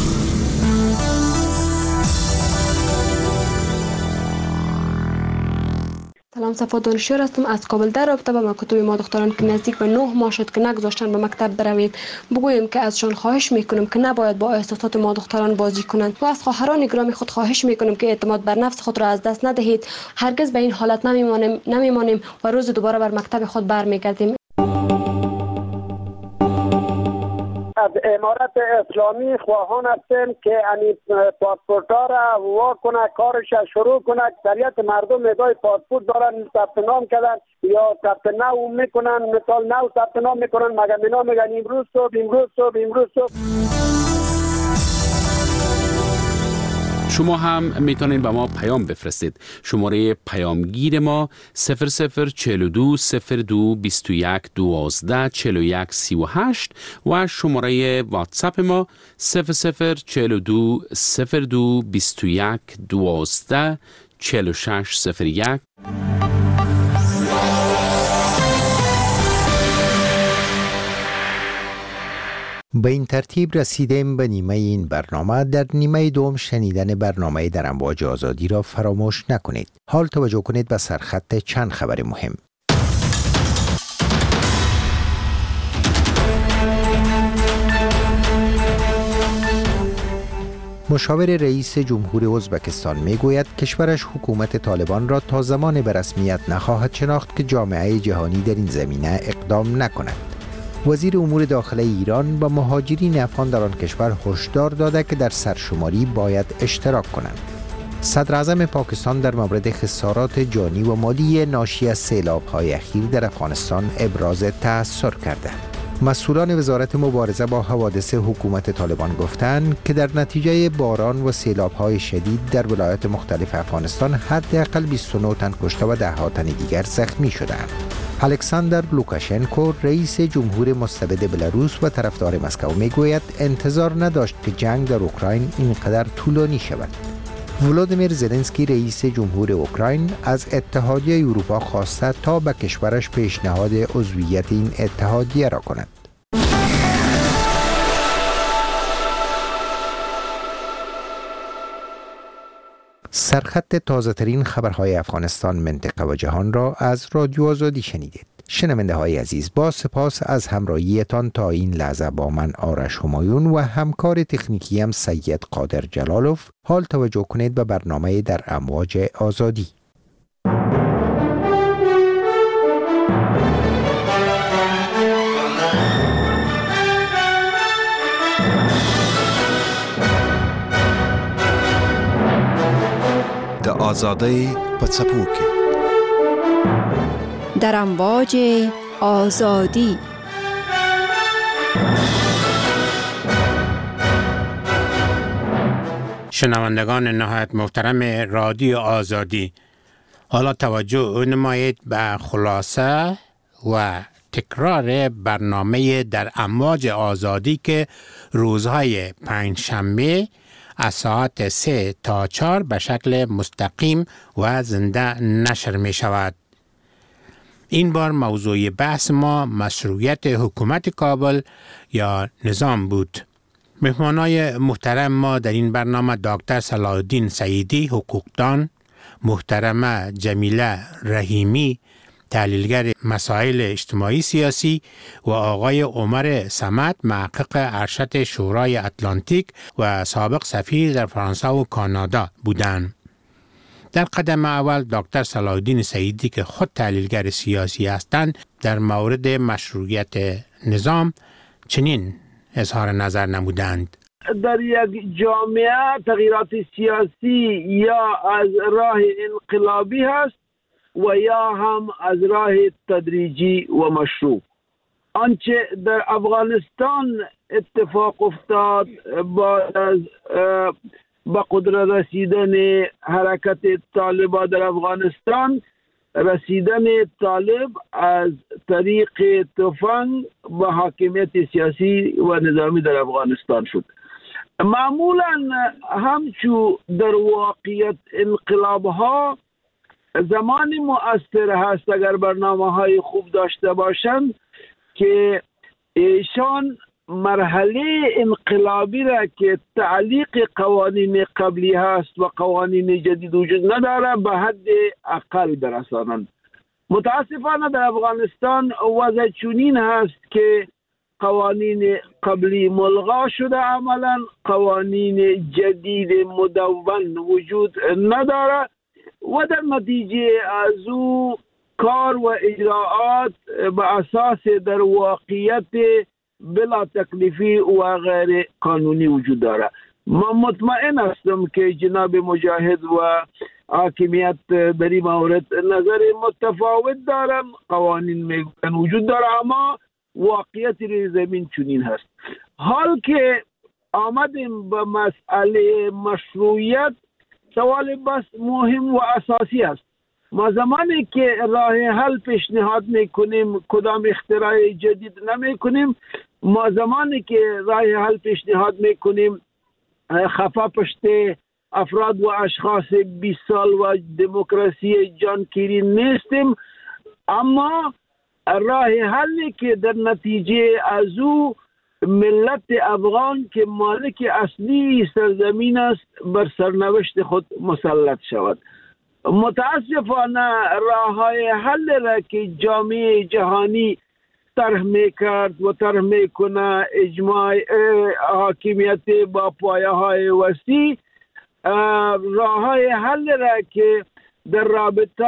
سلام، صفا دانشور هستم از کابل. در رابطه با مکاتب ما دختران که نزدیک به نه ماه شد که نگذاشتن به مکتب بروید، بگوییم که ازشان خواهش میکنم که نباید با احساسات ما دختران بازی کنند و از خواهران گرامی خود خواهش میکنم که اعتماد بر نفس خود را از دست ندهید. هرگز به این حالت نمیمانیم نمیمانیم و روز دوباره بر مکتب خود برمیگردیم. از امارت اسلامی خواهان هستیم که این پاسپورتا را وا کنه، کارش شروع کنه. اکثریت مردم ادعای پاسپورت دارن، ثبت نام کردن یا ثبت نام میکنن، مثال نو ثبت نام میکنن، مگه مینا میگن امروز صبح امروز صبح امروز صبح. شما هم میتونید به ما پیام بفرستید. شماره پیامگیر ما صفر صفر چهل و دو صفر دو بیست و یک دوازده چهل و یک سی و هشت و شماره واتساپ ما صفر صفر چهل و دو صفر دو بیست و یک دوازده چهل و شش صفر یک. به این ترتیب رسیدیم به نیمه این برنامه. در نیمه دوم شنیدن برنامه در امواج آزادی را فراموش نکنید. حال توجه کنید به سرخط چند خبر مهم. مشاور رئیس جمهور ازبکستان می گوید کشورش حکومت طالبان را تا زمان به رسمیت نخواهد شناخت که جامعه جهانی در این زمینه اقدام نکند. وزیر امور داخلی ایران با مهاجرین افغان در آن کشور هشدار داده که در سرشماری باید اشتراک کنند. صدر اعظم پاکستان در مورد خسارات جانی و مالی ناشی از سیلاب‌های اخیر در افغانستان ابراز تأثر کرده. مسئولان وزارت مبارزه با حوادث حکومت طالبان گفتند که در نتیجه باران و سیلاب‌های شدید در ولایات مختلف افغانستان حداقل بیست و نه تن کشته و ده ها تن دیگر زخمی شدند. الکساندر لوکاشنکو رئیس جمهور مستبد بلاروس و طرفدار مسکو میگوید انتظار نداشت که جنگ در اوکراین اینقدر طولانی شود. ولودیمیر زلنسکی رئیس جمهور اوکراین از اتحادیه اروپا خواسته تا به کشورش پیشنهاد عضویت این اتحادیه را کند. سرخط تازه ترین خبرهای افغانستان، منطقه و جهان را از رادیو آزادی شنیدید. شنونده های عزیز، با سپاس از همراهیتان تا این لحظه با من آرش همایون و همکار تکنیکیم سید قادر جلالوف. حال توجه کنید به برنامه در امواج آزادی. د آزادی په څپو کې در امواج آزادی. شنوندگان نهایت محترم رادیو آزادی، حالا توجه نمایید به خلاصه و تکرار برنامه در امواج آزادی که روزهای پنجشنبه از ساعت سه تا چهار به شکل مستقیم و زنده نشر می شود. این بار موضوع بحث ما مشروعیت حکومت کابل یا نظام بود. مهمانای محترم ما در این برنامه دکتر صلاح الدین سعیدی حقوقدان، محترمه جمیله رحیمی تحلیلگر مسائل اجتماعی سیاسی و آقای عمر صمد محقق ارشد شورای اتلانتیک و سابق سفیر در فرانسه و کانادا بودند. در قدم اول دکتر صلاح الدین سعیدی که خود تحلیلگر سیاسی هستند در مورد مشروعیت نظام چنین اظهار نظر نمودند. در یک جامعه تغییرات سیاسی یا از راه انقلابی هست و یا هم از راه تدریجی و مشروع. آنچه در افغانستان اتفاق افتاد بعد از به قدرت رسیدن حرکت طالبان در افغانستان، رسیدن طالب از طریق تفنگ به حاکمیت سیاسی و نظامی در افغانستان شد. معمولا همچو در واقعیت انقلاب ها زمانی مؤثر هست اگر برنامه های خوب داشته باشند که ایشان مرحله انقلابی را که تعلیق قوانین قبلی هست و قوانین جدید وجود نداره به حد اقل برسانند. متاسفانه در افغانستان وضع چنین هست که قوانین قبلی ملغا شده، عملا قوانین جدید مدون وجود نداره و در نتیجه از او کار و اجراعات به اساس در واقعیت بلا تکلیفی و غیر قانونی وجود داره. من مطمئن هستم که جناب مجاهد و حاکمیت در این مورد نظر متفاوت دارن. قوانین میگن وجود داره، اما واقعیت روی زمین چنین هست. حال که آمدیم به مسئله مشروعیت، سوال بس مهم و اساسی است. ما زمانی که راه حل پیشنهاد میکنیم کدام اختراع جدید نمیکنیم، ما زمانی که راه حل پیشنهاد میکنیم خفا پشت افراد و اشخاص بیست سال و دموکراسی جانگیری نیستیم، اما راه حلی که در نتیجه از او ملت افغان که مالک اصلی سرزمین است بر سرنوشت خود مسلط شود. متاسفانه راههای حل را که جامعه جهانی طرح میکرد و طرح میکنه، اجماع حاکمیت با پایه های وسیع، راههای حل را که در رابطه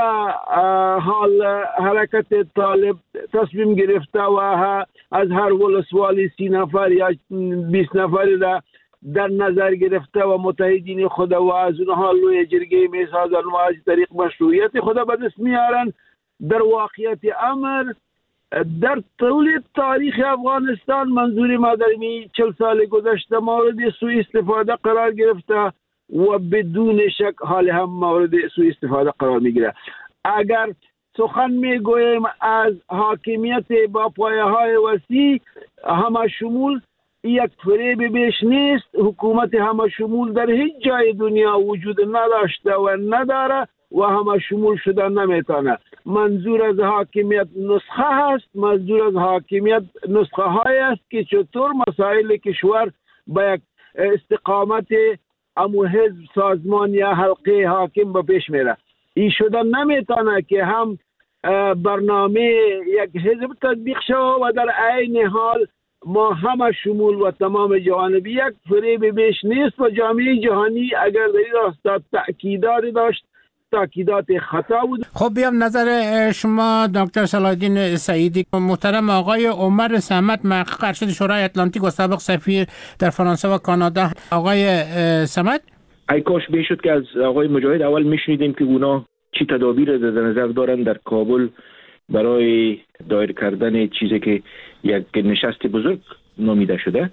حال حرکت طالب تصمیم گرفته و از هر ولسوالی سی نفر یا بیست نفر را در نظر گرفته و متحدین خود و از اونها لوی جرگه میسازن و از طریق مشروعیت خود به دست میارن. در واقعیت امر در طول تاریخ افغانستان، منظور ما در این چل سال گذشته، مورد سوء استفاده قرار گرفته و بدون شک حال هم مورد سوء استفاده قرار میگیره. اگر سخن میگوییم از حاکمیت با پایه های وسیع همه شمول، یک فریب بیش نیست. حکومت همه شمول در هیچ جای دنیا وجود نداشته و نداره و همه شمول شدن نمیتونه. منظور از حاکمیت نسخه هست، منظور از حاکمیت نسخه های است که چطور مسائل کشور با یک استقامت امو حزب، سازمان یا حلقه حاکم به پیش میره. این شدن نمیتونه که هم برنامه یک حزب تطبیق شود و در عین حال ما همه شمول و تمام جوانبی. یک فریب بیش نیست و جامعه جهانی اگر در این راستا تأکیدات داشت، تأکیدات خطا بود. خب بیام نظر شما دکتر صلاح الدین سعیدی. محترم آقای عمر صمد، محقق ارشد شورای اتلانتیک و سابق سفیر در فرانسه و کانادا. آقای صمد، ای کاش میشد که از آقای مجاهد اول میشنیدیم که اونا چی تدابیر در نظر دارن در کابل برای دایر کردن چیزی که یک نشست بزرگ نامیده شده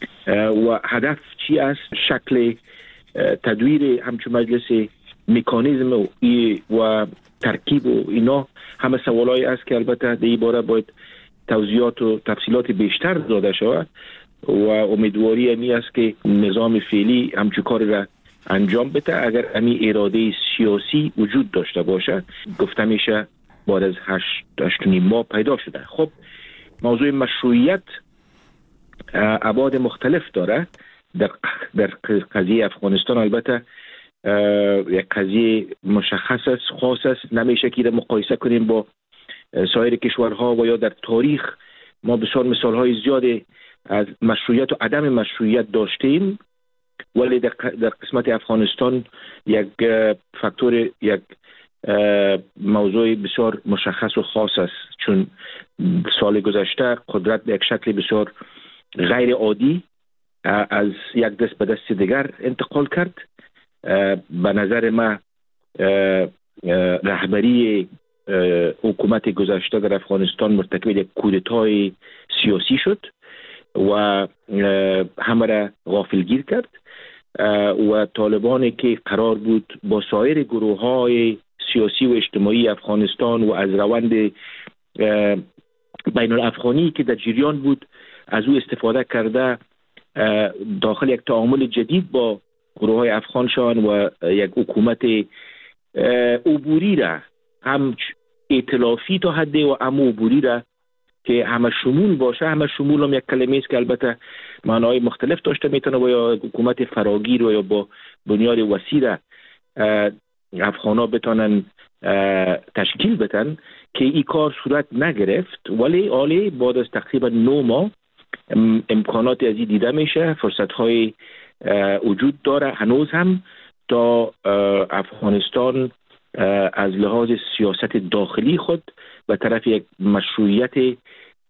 و هدف چی است، شکل تدویر همچون مجلس، مکانیزم و, و ترکیب و اینا همه سوالایی است که البته در این باره باید توضیحات و تفصیلات بیشتر داده شود و امیدواری امی است که نظام فعلی همچون کار را انجام بده. اگر امی اراده سیاسی وجود داشته باشه، گفته میشه بعد از هشت هشت نیم ماه پیدا شده. خب موضوع مشروعیت ابعاد مختلف داره در در قضیه افغانستان. البته یک قضیه مشخص است، خاص است، نمیشه که مقایسه کنیم با سایر کشورها و یا در تاریخ ما بسیار مثالهای زیاده از مشروعیت و عدم مشروعیت داشتیم، ولی در در قسمت افغانستان یک فاکتور، یک موضوع بسیار مشخص و خاص است، چون سال گذشته قدرت به یک شکل بسیار غیر عادی از یک دست به دست دیگر انتقال کرد. به نظر ما رهبری حکومت گذشته در افغانستان مرتکب یک کودتای سیاسی شد و همه را غافلگیر کرد و طالبانی که قرار بود با سایر گروه های سیاسی و اجتماعی افغانستان و از روند بین الافغانی که در جریان بود از او استفاده کرده داخل یک تعامل جدید با گروه های افغان شان و یک حکومت عبوری را، هم ائتلافی تا حد و هم عبوری را که همه شمول باشه. همه شمول هم یک کلمه است که البته معنای مختلف داشته میتونه و یا حکومت فراگیر و یا با بنیاد وسیع را افغانا بتونن تشکیل بدن که این کار صورت نگرفت. ولی آلی بعد از تقریبا نه ماه امکانات از این دیده میشه، فرصت های وجود داره هنوز هم تا افغانستان از لحاظ سیاست داخلی خود به طرف یک مشروعیت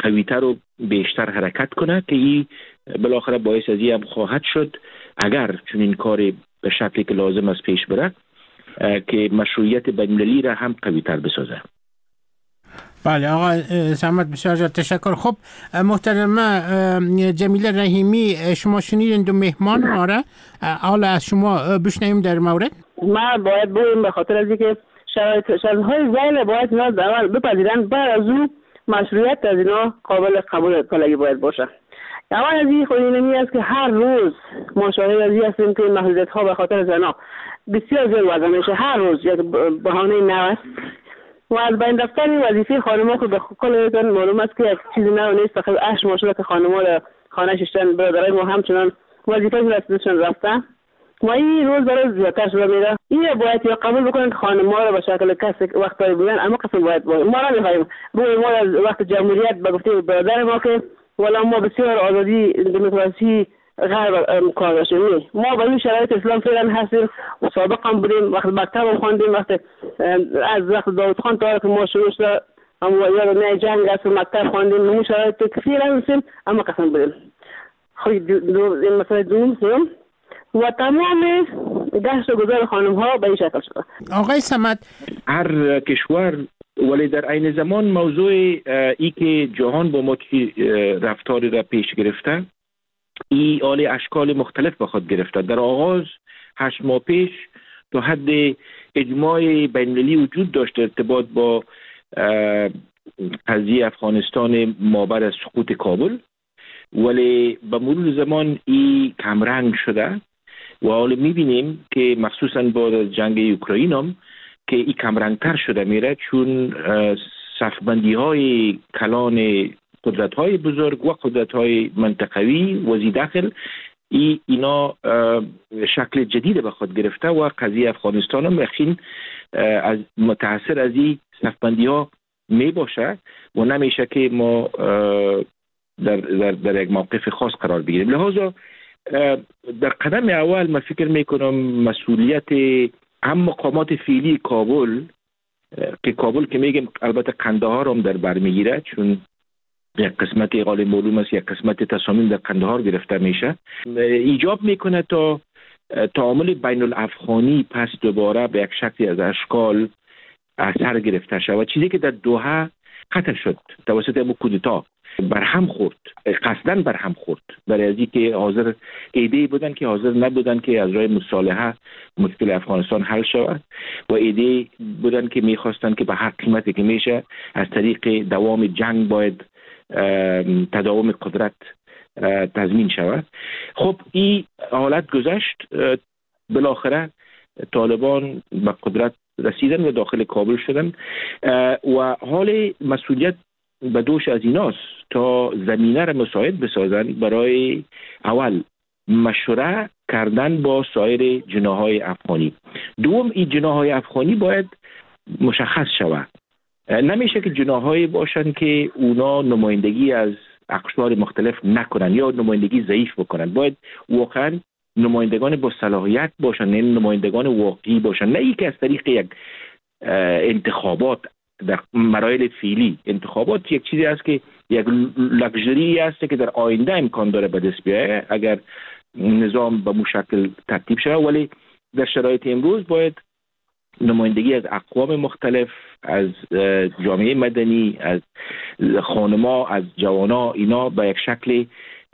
قویتر و بیشتر حرکت کنه که این بالاخره باعث از این هم خواهد شد اگر چون این کار به شکلی که لازم است پیش بره که مشروعیت بین‌المللی را هم قویتر بسازه. بله آقا صمد بسیار جا تشکر. خب محترمه جمیله رحیمی، شما شنیدین دو مهمان ما را، حالا از شما بشنویم در مورد. ما باید بگویم به خاطر از اینکه شرایط شرایط‌های زیل باید اینا در بپذیرن، بعد از اون مشروعیت از اینا قابل قبول پلگی باید باشه. اول از این خود اینمی است که هر روز ما شاهد از این هستیم که محدودیت‌ها به خاطر زنا بسیار زیاد وضع میشه. هر روز یک بهانه نو است و از بین رفتن وظیفه خانم‌ها که به کلتون معلوم است که یک چیزی نو نیست. فقط اش ماشاءالله که خانم‌ها در خانه ششتن، برادرای ما همچنان وظیفه دستشون رفتن و این روز برای زیادتر شده میره. این باید یا قبول بکنن که خانم‌ها رو به شکل کس وقتایی بودن، اما قسم باید باید ما را می‌خواهیم روی ما از وقت جمهوریت به گفته برادر ما که ولی ما بسیار آزادی دموکراسی غرب کار داشتیم. ما به این شرایط اسلام فعلا هستیم و سابق هم بودیم. وقت مکتب هم خواندیم، وقت از وقت داود خان تا که ما شروع شد اما یاد نه جنگ است مکتب خواندیم. نمو شرایط کثیر هستیم اما قسم بودیم. خیلی این مسئله دوم هم و تمام گشت و گذار خانم ها به این شکل شده. آقای صمد، هر کشور ولی در عین زمان موضوع ای که جهان با ما چی رفتاری را پیش گرفته، ای آل اشکال مختلف به خود گرفته. در آغاز هشت ماه پیش تا حد اجماع بین‌المللی وجود داشت ارتباط با قضیه افغانستان مابعد از سقوط کابل، ولی به مرور زمان ای کمرنگ شده و حالا میبینیم که مخصوصا بعد از جنگ اوکراین هم که ای کمرنگتر شده میره، چون صفبندی های کلان قدرت های بزرگ و قدرت های منطقوی وزی داخل ای اینا شکل جدید به خود گرفته و قضیه افغانستان هم یقین از متاثر از این صفبندی ها می باشه و نمیشه که ما در, در, در یک موقف خاص قرار بگیریم. لحاظا در قدم اول من فکر میکنم مسئولیت هم مقامات فعلی کابل که کابل که میگم البته قندهار هم در بر میگیره، چون یک قسمت اقال معلوم است یک قسمت تصامیم در قندهار گرفته میشه، ایجاب میکنه تا تعامل بین الافغانی پس دوباره به یک شکلی از اشکال اثر گرفته شود. چیزی که در دوحه قتل شد توسط ابو کودتا برهم خورد، قصداً برهم خورد، برای ازی که حاضر ایده بودن که حاضر نبودن که از راه مصالحه مشکل افغانستان حل شود و ایده بودن که میخواستن که به هر قیمتی که میشه از طریق دوام جنگ باید تداوم قدرت تضمین شود. خب این حالت گذشت، بالاخره طالبان به قدرت رسیدن و داخل کابل شدن و حال مسئولیت به دوش از ایناست تا زمینه را مساعد بسازن برای اول مشوره کردن با سایر جناح‌های افغانی. دوم این جناح‌های افغانی باید مشخص شود. نمیشه که جناح‌هایی باشن که اونا نمایندگی از اقشار مختلف نکنن یا نمایندگی ضعیف بکنن. باید واقعا نمایندگان با صلاحیت باشن، نه نمایندگان واقعی باشن، نه ای که از طریق یک انتخابات در مراحل فعلی. انتخابات یک چیزی است که یک لکژری است که در آینده امکان داره به دست بیایه اگر نظام به مشکل ترتیب شود، ولی در شرایط امروز باید نمایندگی از اقوام مختلف، از جامعه مدنی، از خانما، از جوانا، اینا به یک شکل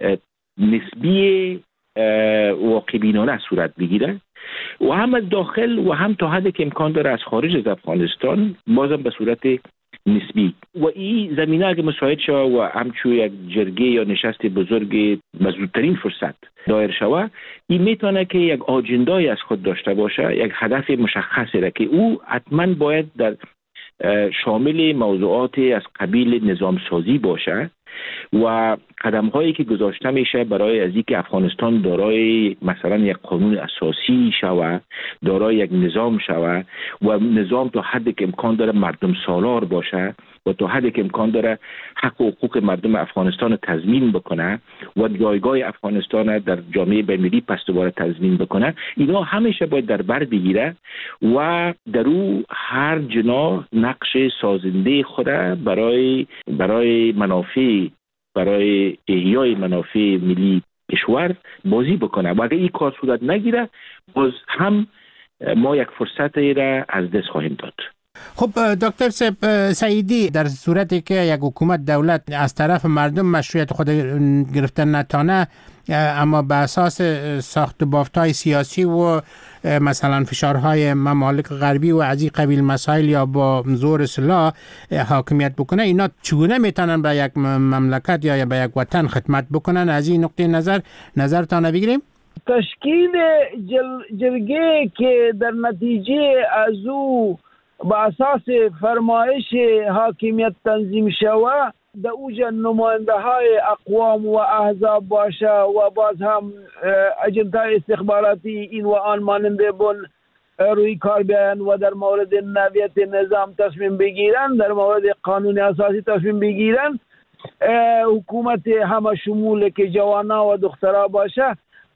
نسبی واقع بینانه صورت بگیره و هم از داخل و هم تا حدی که امکان داره از خارج از افغانستان بازم به صورت نسبی. و این زمینه اگه مساعد شود و همچون یک جرگه یا نشست بزرگ مزودترین فرصت دایر شود، این میتونه که یک آجندای از خود داشته باشه، یک هدف مشخصی را که او حتما باید در شامل موضوعات از قبیل نظام سازی باشه و قدم هایی که گذاشته میشه برای از اینکه افغانستان دارای مثلا یک قانون اساسی شود، دارای یک نظام شود و نظام تا حدی که امکان داره مردم سالار باشه و تا حدی که امکان داره حق و حقوق مردم افغانستان تضمین بکنه و جایگاه افغانستان در جامعه بین‌المللی پس دوباره تضمین بکنه، اینا همیشه باید در بر بگیره و در او هر جناح نقش سازنده خود برای برای منافع برای احیای منافع ملی کشور بازی بکنه و اگر این کار صورت نگیره باز هم ما یک فرصت را از دست خواهیم داد. خب دکتر سعیدی، در صورتی که یک حکومت دولت از طرف مردم مشروعیت خود گرفتن نتانه، اما به اساس ساخت و بافت‌های سیاسی و مثلا فشارهای ممالک غربی و از این قبیل مسائل یا با زور سلاح حاکمیت بکنه، اینا چگونه میتونن به یک مملکت یا به یک وطن خدمت بکنن؟ از این نقطه نظر نظرتان بگیریم. تشکیل جل جلگه که در نتیجه از او با اساس فرمایش حاکمیت تنظیم شود، در اوج نماینده های اقوام و احزاب باشه و باز هم اجنتای استخباراتی این و آن ماننده بون روی کار بیان و در مورد نویت نظام تصمیم بگیرن، در مورد قانون اساسی تصمیم بگیرن. حکومت همه شمول که جوانا و دخترها باشه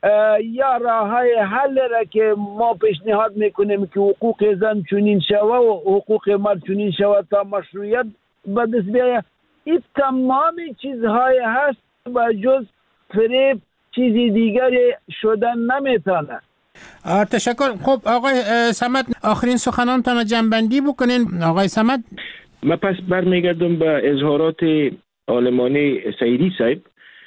یا راه های حل را که ما پیشنهاد میکنیم که حقوق زن چنین شود و حقوق مرد چنین شود تا مشروعیت به دست بیاید. این تمام چیزهای هست و جز فریب چیزی دیگری شدن نمیتونه. تشکر. خب آقای صمد، آخرین سخنانتان جنبندی بکنین. آقای صمد. من پس برمیگردم به اظهارات آلمانی سعیدی صاحب.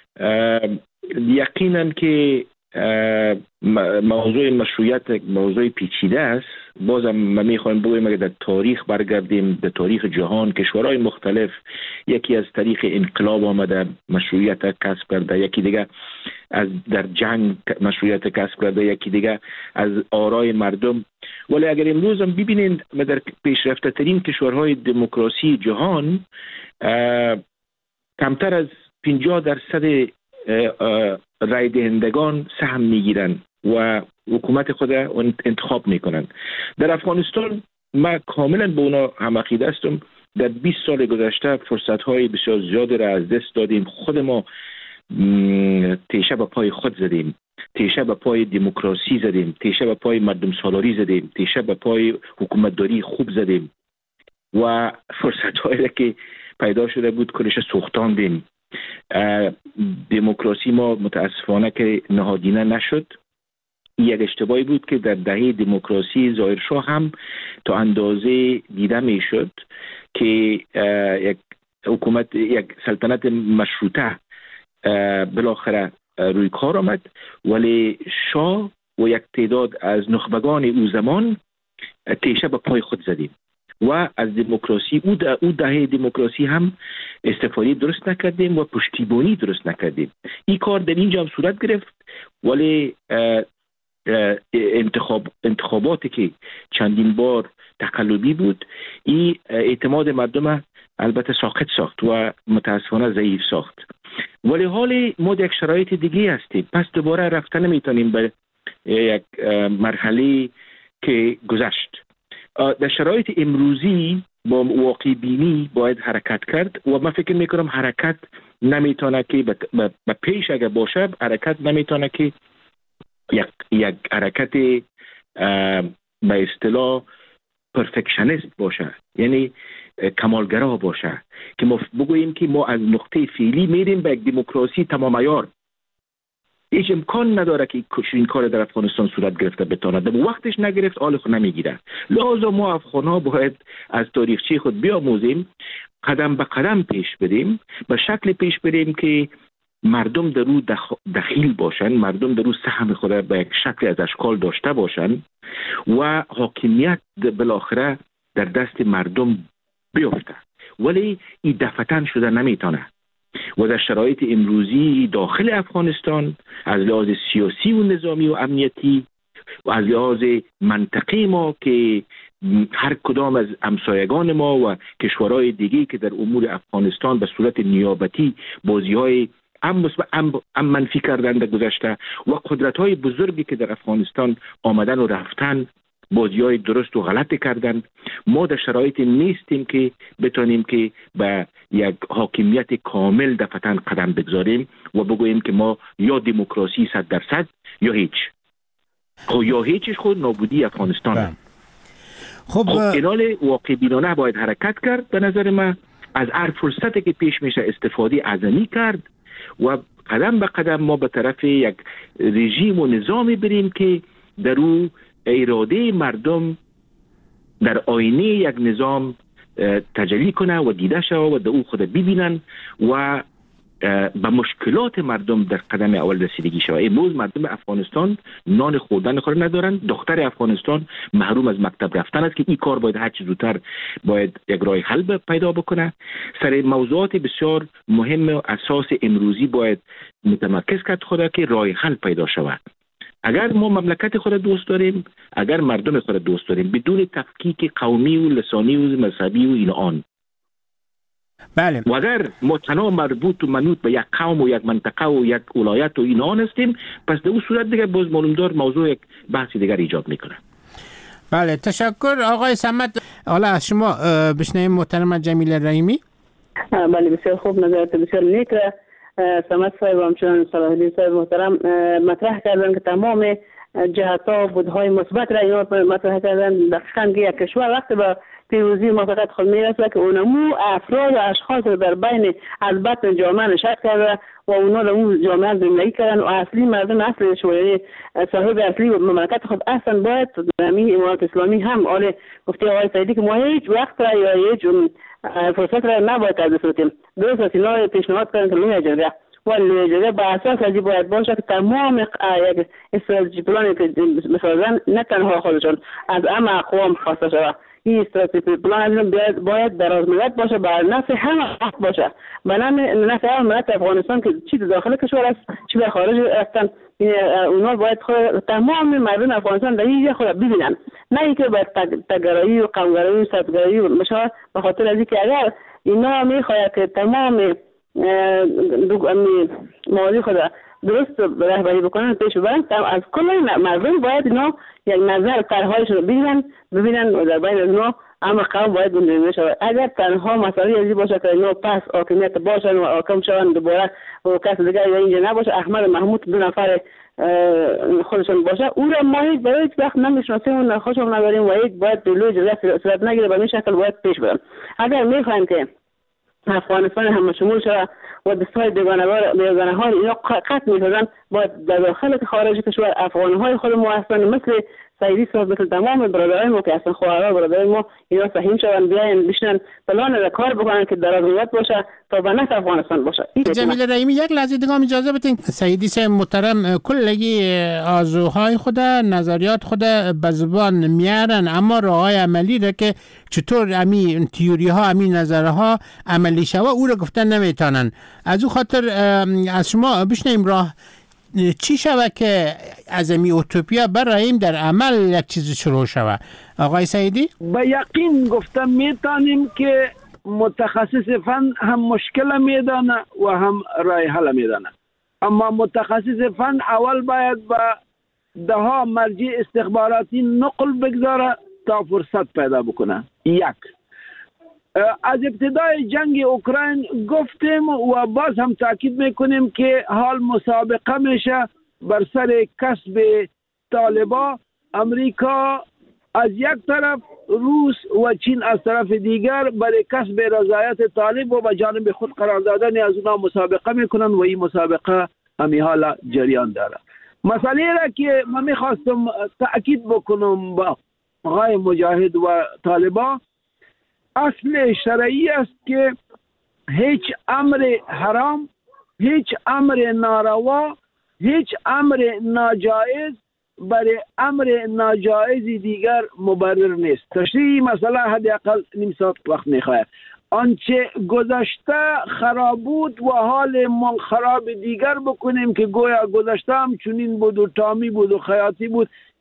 یقینا که موضوع مشروعیت موضوع پیچیده است. بازم من میخوایم بگویم اگر در تاریخ برگردیم، در تاریخ جهان کشورهای مختلف یکی از طریق انقلاب آمده مشروعیت کسب کرده، یکی دیگه از در جنگ مشروعیت کسب کرده، یکی دیگه از آرای مردم. ولی اگر امروز هم ببینید در پیشرفته ترین کشورهای دموکراسی جهان کمتر از پنجاه درصد رای دهندگان سهم میگیرن و حکومت خود انتخاب میکنن. در افغانستان من کاملا به اونا هم عقیده هستم. در بیست سال گذشته فرصت های بسیار زیاد را از دست دادیم. خود ما تیشه به پای خود زدیم، تیشه به پای دموکراسی زدیم، تیشه به پای مردم سالاری زدیم، تیشه به پای حکومتداری خوب زدیم و فرصت هایی که پیدا شده بود کلش سوختاندیم. دموکراسی ما متاسفانه که نهادینه نشد. یک اشتباهی بود که در دهه دموکراسی ظاهرشاه هم تا اندازه دیده می شد که یک حکومت، یک سلطنت مشروطه بالاخره روی کار آمد، ولی شاه و یک تعداد از نخبگان او زمان تیشه به پای خود زدیم و از دموکراسی او ده او دهه دموکراسی هم استفاده درست نکردیم و پشتیبانی درست نکردیم. این کار در اینجا هم صورت گرفت، ولی انتخاب انتخاباتی که چندین بار تقلبی بود، این اعتماد مردم البته ساقط ساخت و متاسفانه ضعیف ساخت. ولی حال ما در یک شرایط دیگه هستیم. پس دوباره رفتن نمیتونیم به یک مرحله که گذشت. در شرایط امروزی با واقع بینی باید حرکت کرد و من فکر میکنم حرکت نمیتونه که به پیش اگر باشه، حرکت نمیتونه که یک یک حرکت به اصطلاح پرفکشنیست باشه، یعنی کمالگرا باشه که ما بگوییم که ما از نقطه فعلی میریم به یک دموکراسی تمام عیار. هیچ امکان نداره که این کار در افغانستان صورت گرفته بتونه. در وقتش نگرفت آل خود نمیگیره. لازم ما افغان‌ها باید از تاریخچه خود بیاموزیم، قدم به قدم پیش بریم، به شکل پیش بریم که مردم در او دخیل باشن، مردم در او سهم خود به یک شکل از اشکال داشته باشن و حاکمیت بالاخره در دست مردم بیفته. ولی این دفتن شده نمیتونه و در شرایط امروزی داخل افغانستان از لحاظ سیاسی و نظامی و امنیتی و از لحاظ منطقی ما که هر کدام از همسایگان ما و کشورهای دیگه که در امور افغانستان به صورت نیابتی بازی‌های ام ام ام منفی کردن در گذشته و قدرت‌های بزرگی که در افغانستان آمدن و رفتن بازی‌های درست و غلط کردن، ما در شرایط نیستیم که بتونیم که به یک حاکمیت کامل دفعتاً قدم بگذاریم و بگوییم که ما یا دموکراسی صد درصد یا هیچ. خب یا هیچش خود نابودی افغانستان. خب اینال واقع بینانه باید حرکت کرد. به نظر من از هر فرصتی که پیش میشه استفاده اعظمی کرد و قدم به قدم ما به طرف یک رژیم و نظامی بریم که در او اراده مردم در آینه یک نظام تجلی کنه و دیده شود و در او خود ببینن و به مشکلات مردم در قدم اول رسیدگی شود. امروز مردم افغانستان نان خوردن خود ندارن. دختر افغانستان محروم از مکتب رفتن است که این کار باید هر چه زودتر باید یک راه حل پیدا بکنه. سر موضوعات بسیار مهم و اساس امروزی باید متمرکز کرد خود که راه حل پیدا شود. اگر ما مملکت خود دوست داریم، اگر مردم خود دوست داریم، بدون تفکیک قومی و لسانی و مذهبی و این آن، بله، و اگر ما تنها مربوط و منوط به یک قوم و یک منطقه و یک ولایت و این آن هستیم، پس در اون صورت دیگه باز معلومدار موضوع یک بحث دیگر ایجاد میکنه. بله، تشکر آقای صمد. حالا از شما بشنویم محترم جمیله رحیمی. بله، بسیار خوب، نظرت بسیار نیک. صمد صاحب همچنان صلاح الدین صاحب محترم مطرح کردن که تمام جهت‌ها بودهای مثبت را اینا مطرح کردن. دقیقاً که یک کشور وقتی به پیروزی موفقیت خود میرسه که اونمو افراد و اشخاص در بین از بطن جامعه نشست کرده و اونا در اون جامعه زندگی کردن و اصلی مردم اصلی شوری صاحب اصلی و مملکت خود اصلا باید زمین امارات اسلامی هم آل گفته آقای سعیدی که ما هیچ وقت را یا هیچ فرصت را نباید از دست بدیم. درست است، اینا پیشنهاد کردن که لوی جرگه و لوی جرگه به اساس ازی باید باشه که تمام یک استراتژی پلانی که بسازن نه تنها خودشون از همه اقوام خواسته شود. این استراتژی پلان باید درازمدت باشه، بر نفع همه باشه، به نفع همه ملت افغانستان که چی داخل کشور است چی به خارج هستن. اونا باید خود تمام مردم افغانستان در این خود ببینن، نه اینکه باید تگرایی و قومگرایی و سبگرایی و مشاور. به خاطر از اینکه اگر اینا میخواید که تمام موضوع خود درست رهبری بکنن پیش ببرن، از کل مردم باید اینا یک نظر طرحهایشون رو ببینن ببینن و در بین اینا اما قوم باید گنجانده شود. اگر تنها مسئله ازی باشه که اینا پس حاکمیت باشن و حاکم شون دوباره و کس دیگر یا اینجا نباشه، احمد محمود دو نفر خودشون باشه، او را ما هیچ برای هیچ وقت نمیشناسیم و خوشم نداریم و هیچ باید دلوی جزیره صورت نگیره. به این شکل باید پیش برن. اگر میخوایم که افغانستان هم شمول شده و دستای بیگانه ها اینا قطع می‌شدن، باید در داخل که خارج کشور افغان های خود ما هستن مثل سعیدی صاحب، مثل تمام برادرای ما که هستن خواهرها برادرای ما، اینا سهیم شدن بیاین بشنن پلان را کار بکنن که در آزادیت باشه تا به نفع افغانستان باشه. جمیله رحیمی، یک لحظه دیگه اجازه بدین. سعیدی صاحب محترم کلگی آرزوهای خود، نظریات خود به زبان میارن، اما راههای عملی را که چطور امی تیوری ها امی نظرها عملی شوه او را گفتن نمیتونن. از او خاطر از شما بشنیم راه چی شوه که از امی اوتوپیا براییم در عمل یک چیز شروع شوه. آقای سعیدی؟ با یقین گفتم میتونیم که متخصص فن هم مشکل میدانه و هم راه حل میدانه، اما متخصص فن اول باید با ده ها مرجع استخباراتی نقل بگذاره تا فرصت پیدا بکنه. یک، از ابتدای جنگ اوکراین گفتیم و باز هم تاکید میکنیم که حال مسابقه میشه بر سر کسب طالبا. امریکا از یک طرف، روس و چین از طرف دیگر برای کسب رضایت طالب و به جانب خود قرار دادن از اونا مسابقه میکنن و این مسابقه همی حالا جریان داره. مسئله را که من میخواستم تاکید بکنم با آقای مجاهد و طالبا، اصل شرعی است که هیچ امر حرام، هیچ امر ناروا، هیچ امر ناجائز برای امر ناجائز دیگر مبرر نیست. تشریح مسئله حداقل نیم ساعت وقت میخواهد. آنچه گذشته خراب بود و حال ما خراب دیگر بکنیم که گویا گذشته هم چنین بود و تامی بود و خیاطی بود،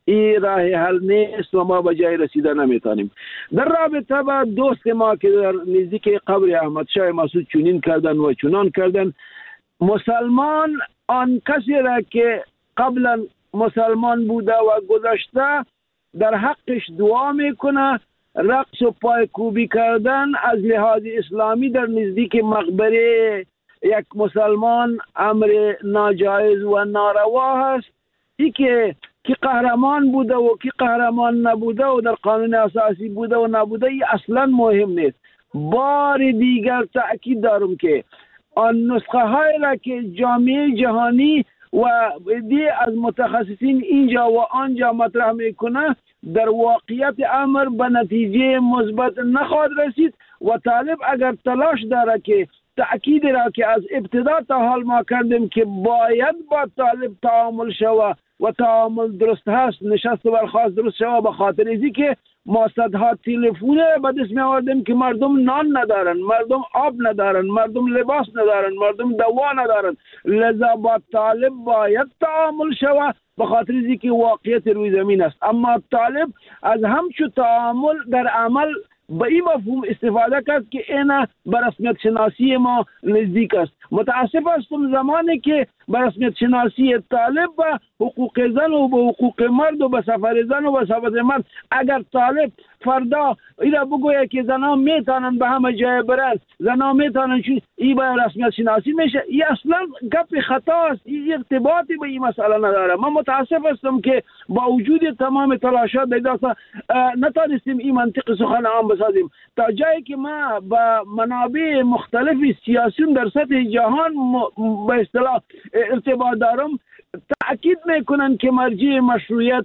این راه حل نیست و ما به جای رسیده نمیتونیم. در رابطه با دوست ما که در نزدیک قبر احمد شاه مسعود چنین کردن و چنان کردن، مسلمان آن کسی را که قبلا مسلمان بوده و گذشته در حقش دعا میکنه. رقص و پایکوبی کردن از لحاظ اسلامی در نزدیک مقبره یک مسلمان امر ناجایز و ناروا هست. ای که کی قهرمان بوده و کی قهرمان نبوده و در قانون اساسی بوده و نبوده ای اصلا مهم نیست. بار دیگر تأکید دارم که آن نسخه های را که جامعه جهانی و دی از متخصصین اینجا و آنجا مطرح میکنه در واقعیت امر به نتیجه مثبت نخواهد رسید و طالب اگر تلاش داره که تأکید را که از ابتدا تا حال ما کردیم که باید با طالب تعامل شوه و تعامل درست هست، نشست و برخاست درست شوه، به خاطر ازی که ما صدها تلفونه به دست می آوردیم که مردم نان ندارن، مردم آب ندارن، مردم لباس ندارن، مردم دوا ندارن. لذا با طالب باید تعامل شوه به خاطر ازی که واقعیت روی زمین است. اما طالب از همچو تعامل در عمل به این مفهوم استفاده کرد که اینا به رسمیت شناسی ما نزدیک است. متاسف هستم زمانی که به رسمیت شناسی طالب به حقوق زن و به حقوق مرد و به سفر زن و به سفر مرد، اگر طالب فردا اینا بگویه که زنها میتونن به همه جای برن، زنها میتونن چون این به رسمیت شناسی میشه، این اصلا گپ خطا است، این ارتباطی به این مسئله نداره. من متاسف هستم که با وجود تمام تلاشات دیگه نتونستیم این منطق سخن عام بسازیم. تا جایی که ما با منابع مختلف سیاسی در سطح جهان به اصطلاح ارتباط دارم، تأکید میکنن که مرجع مشروعیت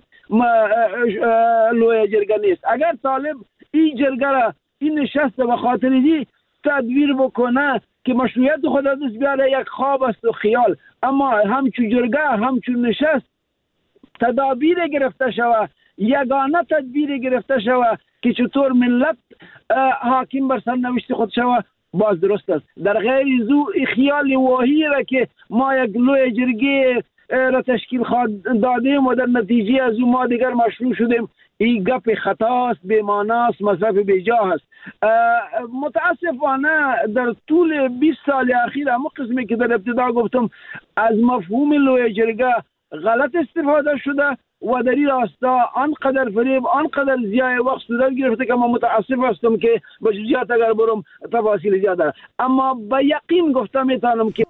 لوی جرگه نیست. اگر طالب این جرگه را این نشست به خاطر دی تدبیر بکنه که مشروعیت خود از دست بیاره، یک خواب است و خیال. اما همچون جرگه همچون نشست تدابیر گرفته شوه، یگانه تدبیر گرفته شوه که چطور ملت حاکم بر سرنوشت خود شوه، باز درست است. در غیر زو خیال واهی را که ما یک لوی جرگه را تشکیل دادیم و در نتیجه از او ما دیگر مشروع شدیم، این گپ خطاست، بی‌معناست، مصرف بیجا است. متاسفانه در طول بیست سال اخیر همون قسمی که در ابتدا گفتم از مفهوم لوی جرگه غلط استفاده شده و در این راستا آنقدر فریب آنقدر ضیاع وقت صورت گرفته که من متاسف هستم که به جزئیات اگر برم تفاصیل زیاده. اما به یقین گفتم میتونم که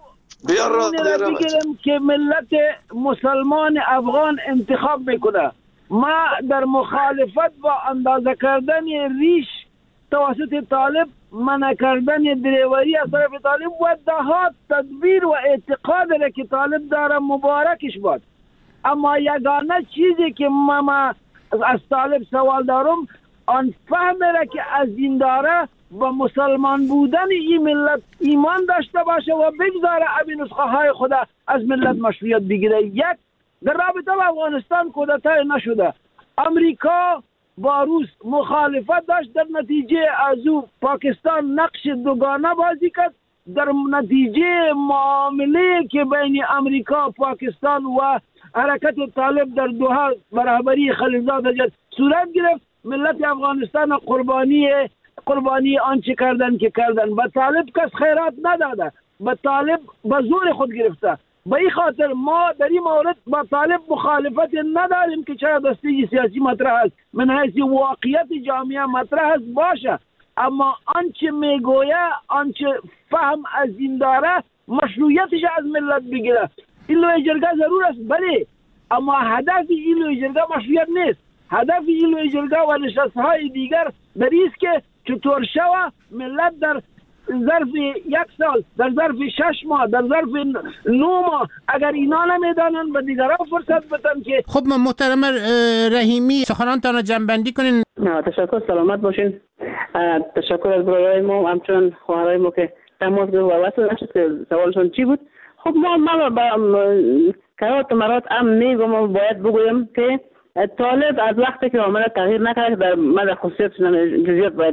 بگیرم که ملت مسلمان افغان انتخاب میکنه. ما در مخالفت با اندازه کردن ریش توسط طالب، منع کردن دریوری از طرف طالب و دهات تدبیر و اعتقاد را که طالب داره مبارکش باد. اما یگانه چیزی که ما از طالب سوال دارم آن فهم را که از این داره و مسلمان بودن این ملت ایمان داشته باشه و بگذاره ابی نسخه های خود از ملت مشروعیت بگیره. یک، در رابطه با افغانستان کودتای نشده، امریکا با روس مخالفت داشت، در نتیجه از او پاکستان نقش دوگانه بازی کرد. در نتیجه معامله که بین امریکا پاکستان و حرکت طالب در دوحه برابری خلیلزاد جد صورت گرفت، ملت افغانستان قربانی قربانی آنچه کردن که کردن. به طالب کس خیرات نداده، به طالب به زور خود گرفته. به این خاطر ما در این مورد با طالب مخالفت نداریم که چرا دسته سیاسی مطرح است، من حیث واقعیت جامعه مطرح است باشه، اما آنچه میگویه آنچه فهم از این داره مشروعیتش از ملت بگیره. این لوی جرگه ضرور است بله، اما هدف این لوی جرگه مشروعیت نیست. هدف این لوی جرگه و نشستهای دیگر در است که چطور شوه ملت در ظرف یک سال، در ظرف شش ماه، در ظرف نو ماه اگر اینا نمیدانن به دیگران فرصت بدن که خب محترم رحیمی سخنانتان را جمع‌بندی کنین. تشکر، سلامت باشین. تشکر از برادرای ما، همچنان خواهرای ما که تماس گرفت و وصل نشد که سوالشون چی بود. خب ما ما با کرات و مرات هم میگم باید بگویم که طالب از وقتی که آمده تغییر نکرد، در مد خصوصیت جزئیات باید برم.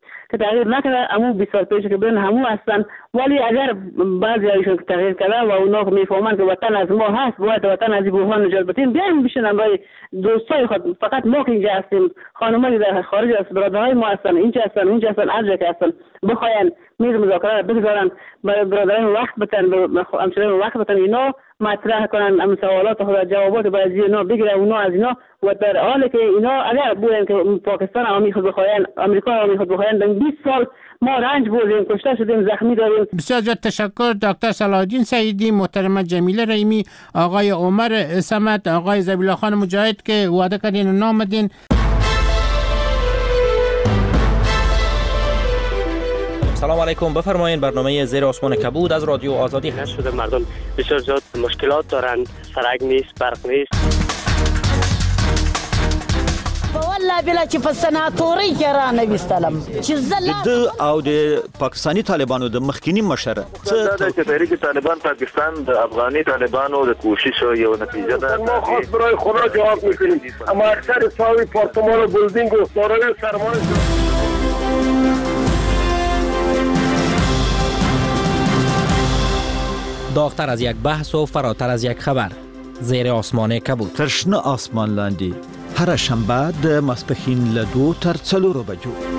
که تغییر نکرده، همون بیست سال پیش که برن همون هستن. ولی اگر بعضی هایشون که تغییر کرده و اونا میفهمن که وطن از ما هست، باید وطن از این بحران نجات بدیم، بیاین بشینن برای دوستای خود. فقط ما که اینجا هستیم، خانمایی در خارج است، برادرهای ما هستن، اینجا هستن، اینجا هستن، هر جا که هستن، بخواین میز مذاکره بگذارن، برای برادران وقت بدن، به همسران وقت بدن، اینا مطرح کنن، ام سوالات خود جوابات بعضی اینا بگیره اونا از اینا. و در حالی که اینا اگر بودن که پاکستان عوامی خود بخواین، امریکا عوامی خود بخواین، در بیست سال ما رنج بردیم، کشته شدیم، زخمی داریم. بسیار زیاد تشکر دکتر صلاح الدین سعیدی، محترمه جمیله رحیمی، آقای عمر صمد، آقای زبیلا خان مجاهد که وعده کردین و نامدین. سلام علیکم، بفرمایید. برنامه زیر آسمان کبود از رادیو آزادی هست. شده مردم بسیار زیاد مشکلات دارند، سرک نیست، برق نیست. والله بلا چې په سناتوري کې را نه وستلم چې د او د پاکستانی طالبانو د مخکینی مشره دا چې تحریک طالبان پاکستان د افغاني طالبانو د کوشش یو نتیجه ده. ما خاص برای خدا جواب میکنیم، اما اکثر ساوی پارتمان و بلدینگ و دارای سرمایه داغتر از یک بحث و فراتر از یک خبر، زیر آسمان کبود. ترشنه آسمان لاندی هر شنبه د ماسپښین له دوه تر څلورو بجو.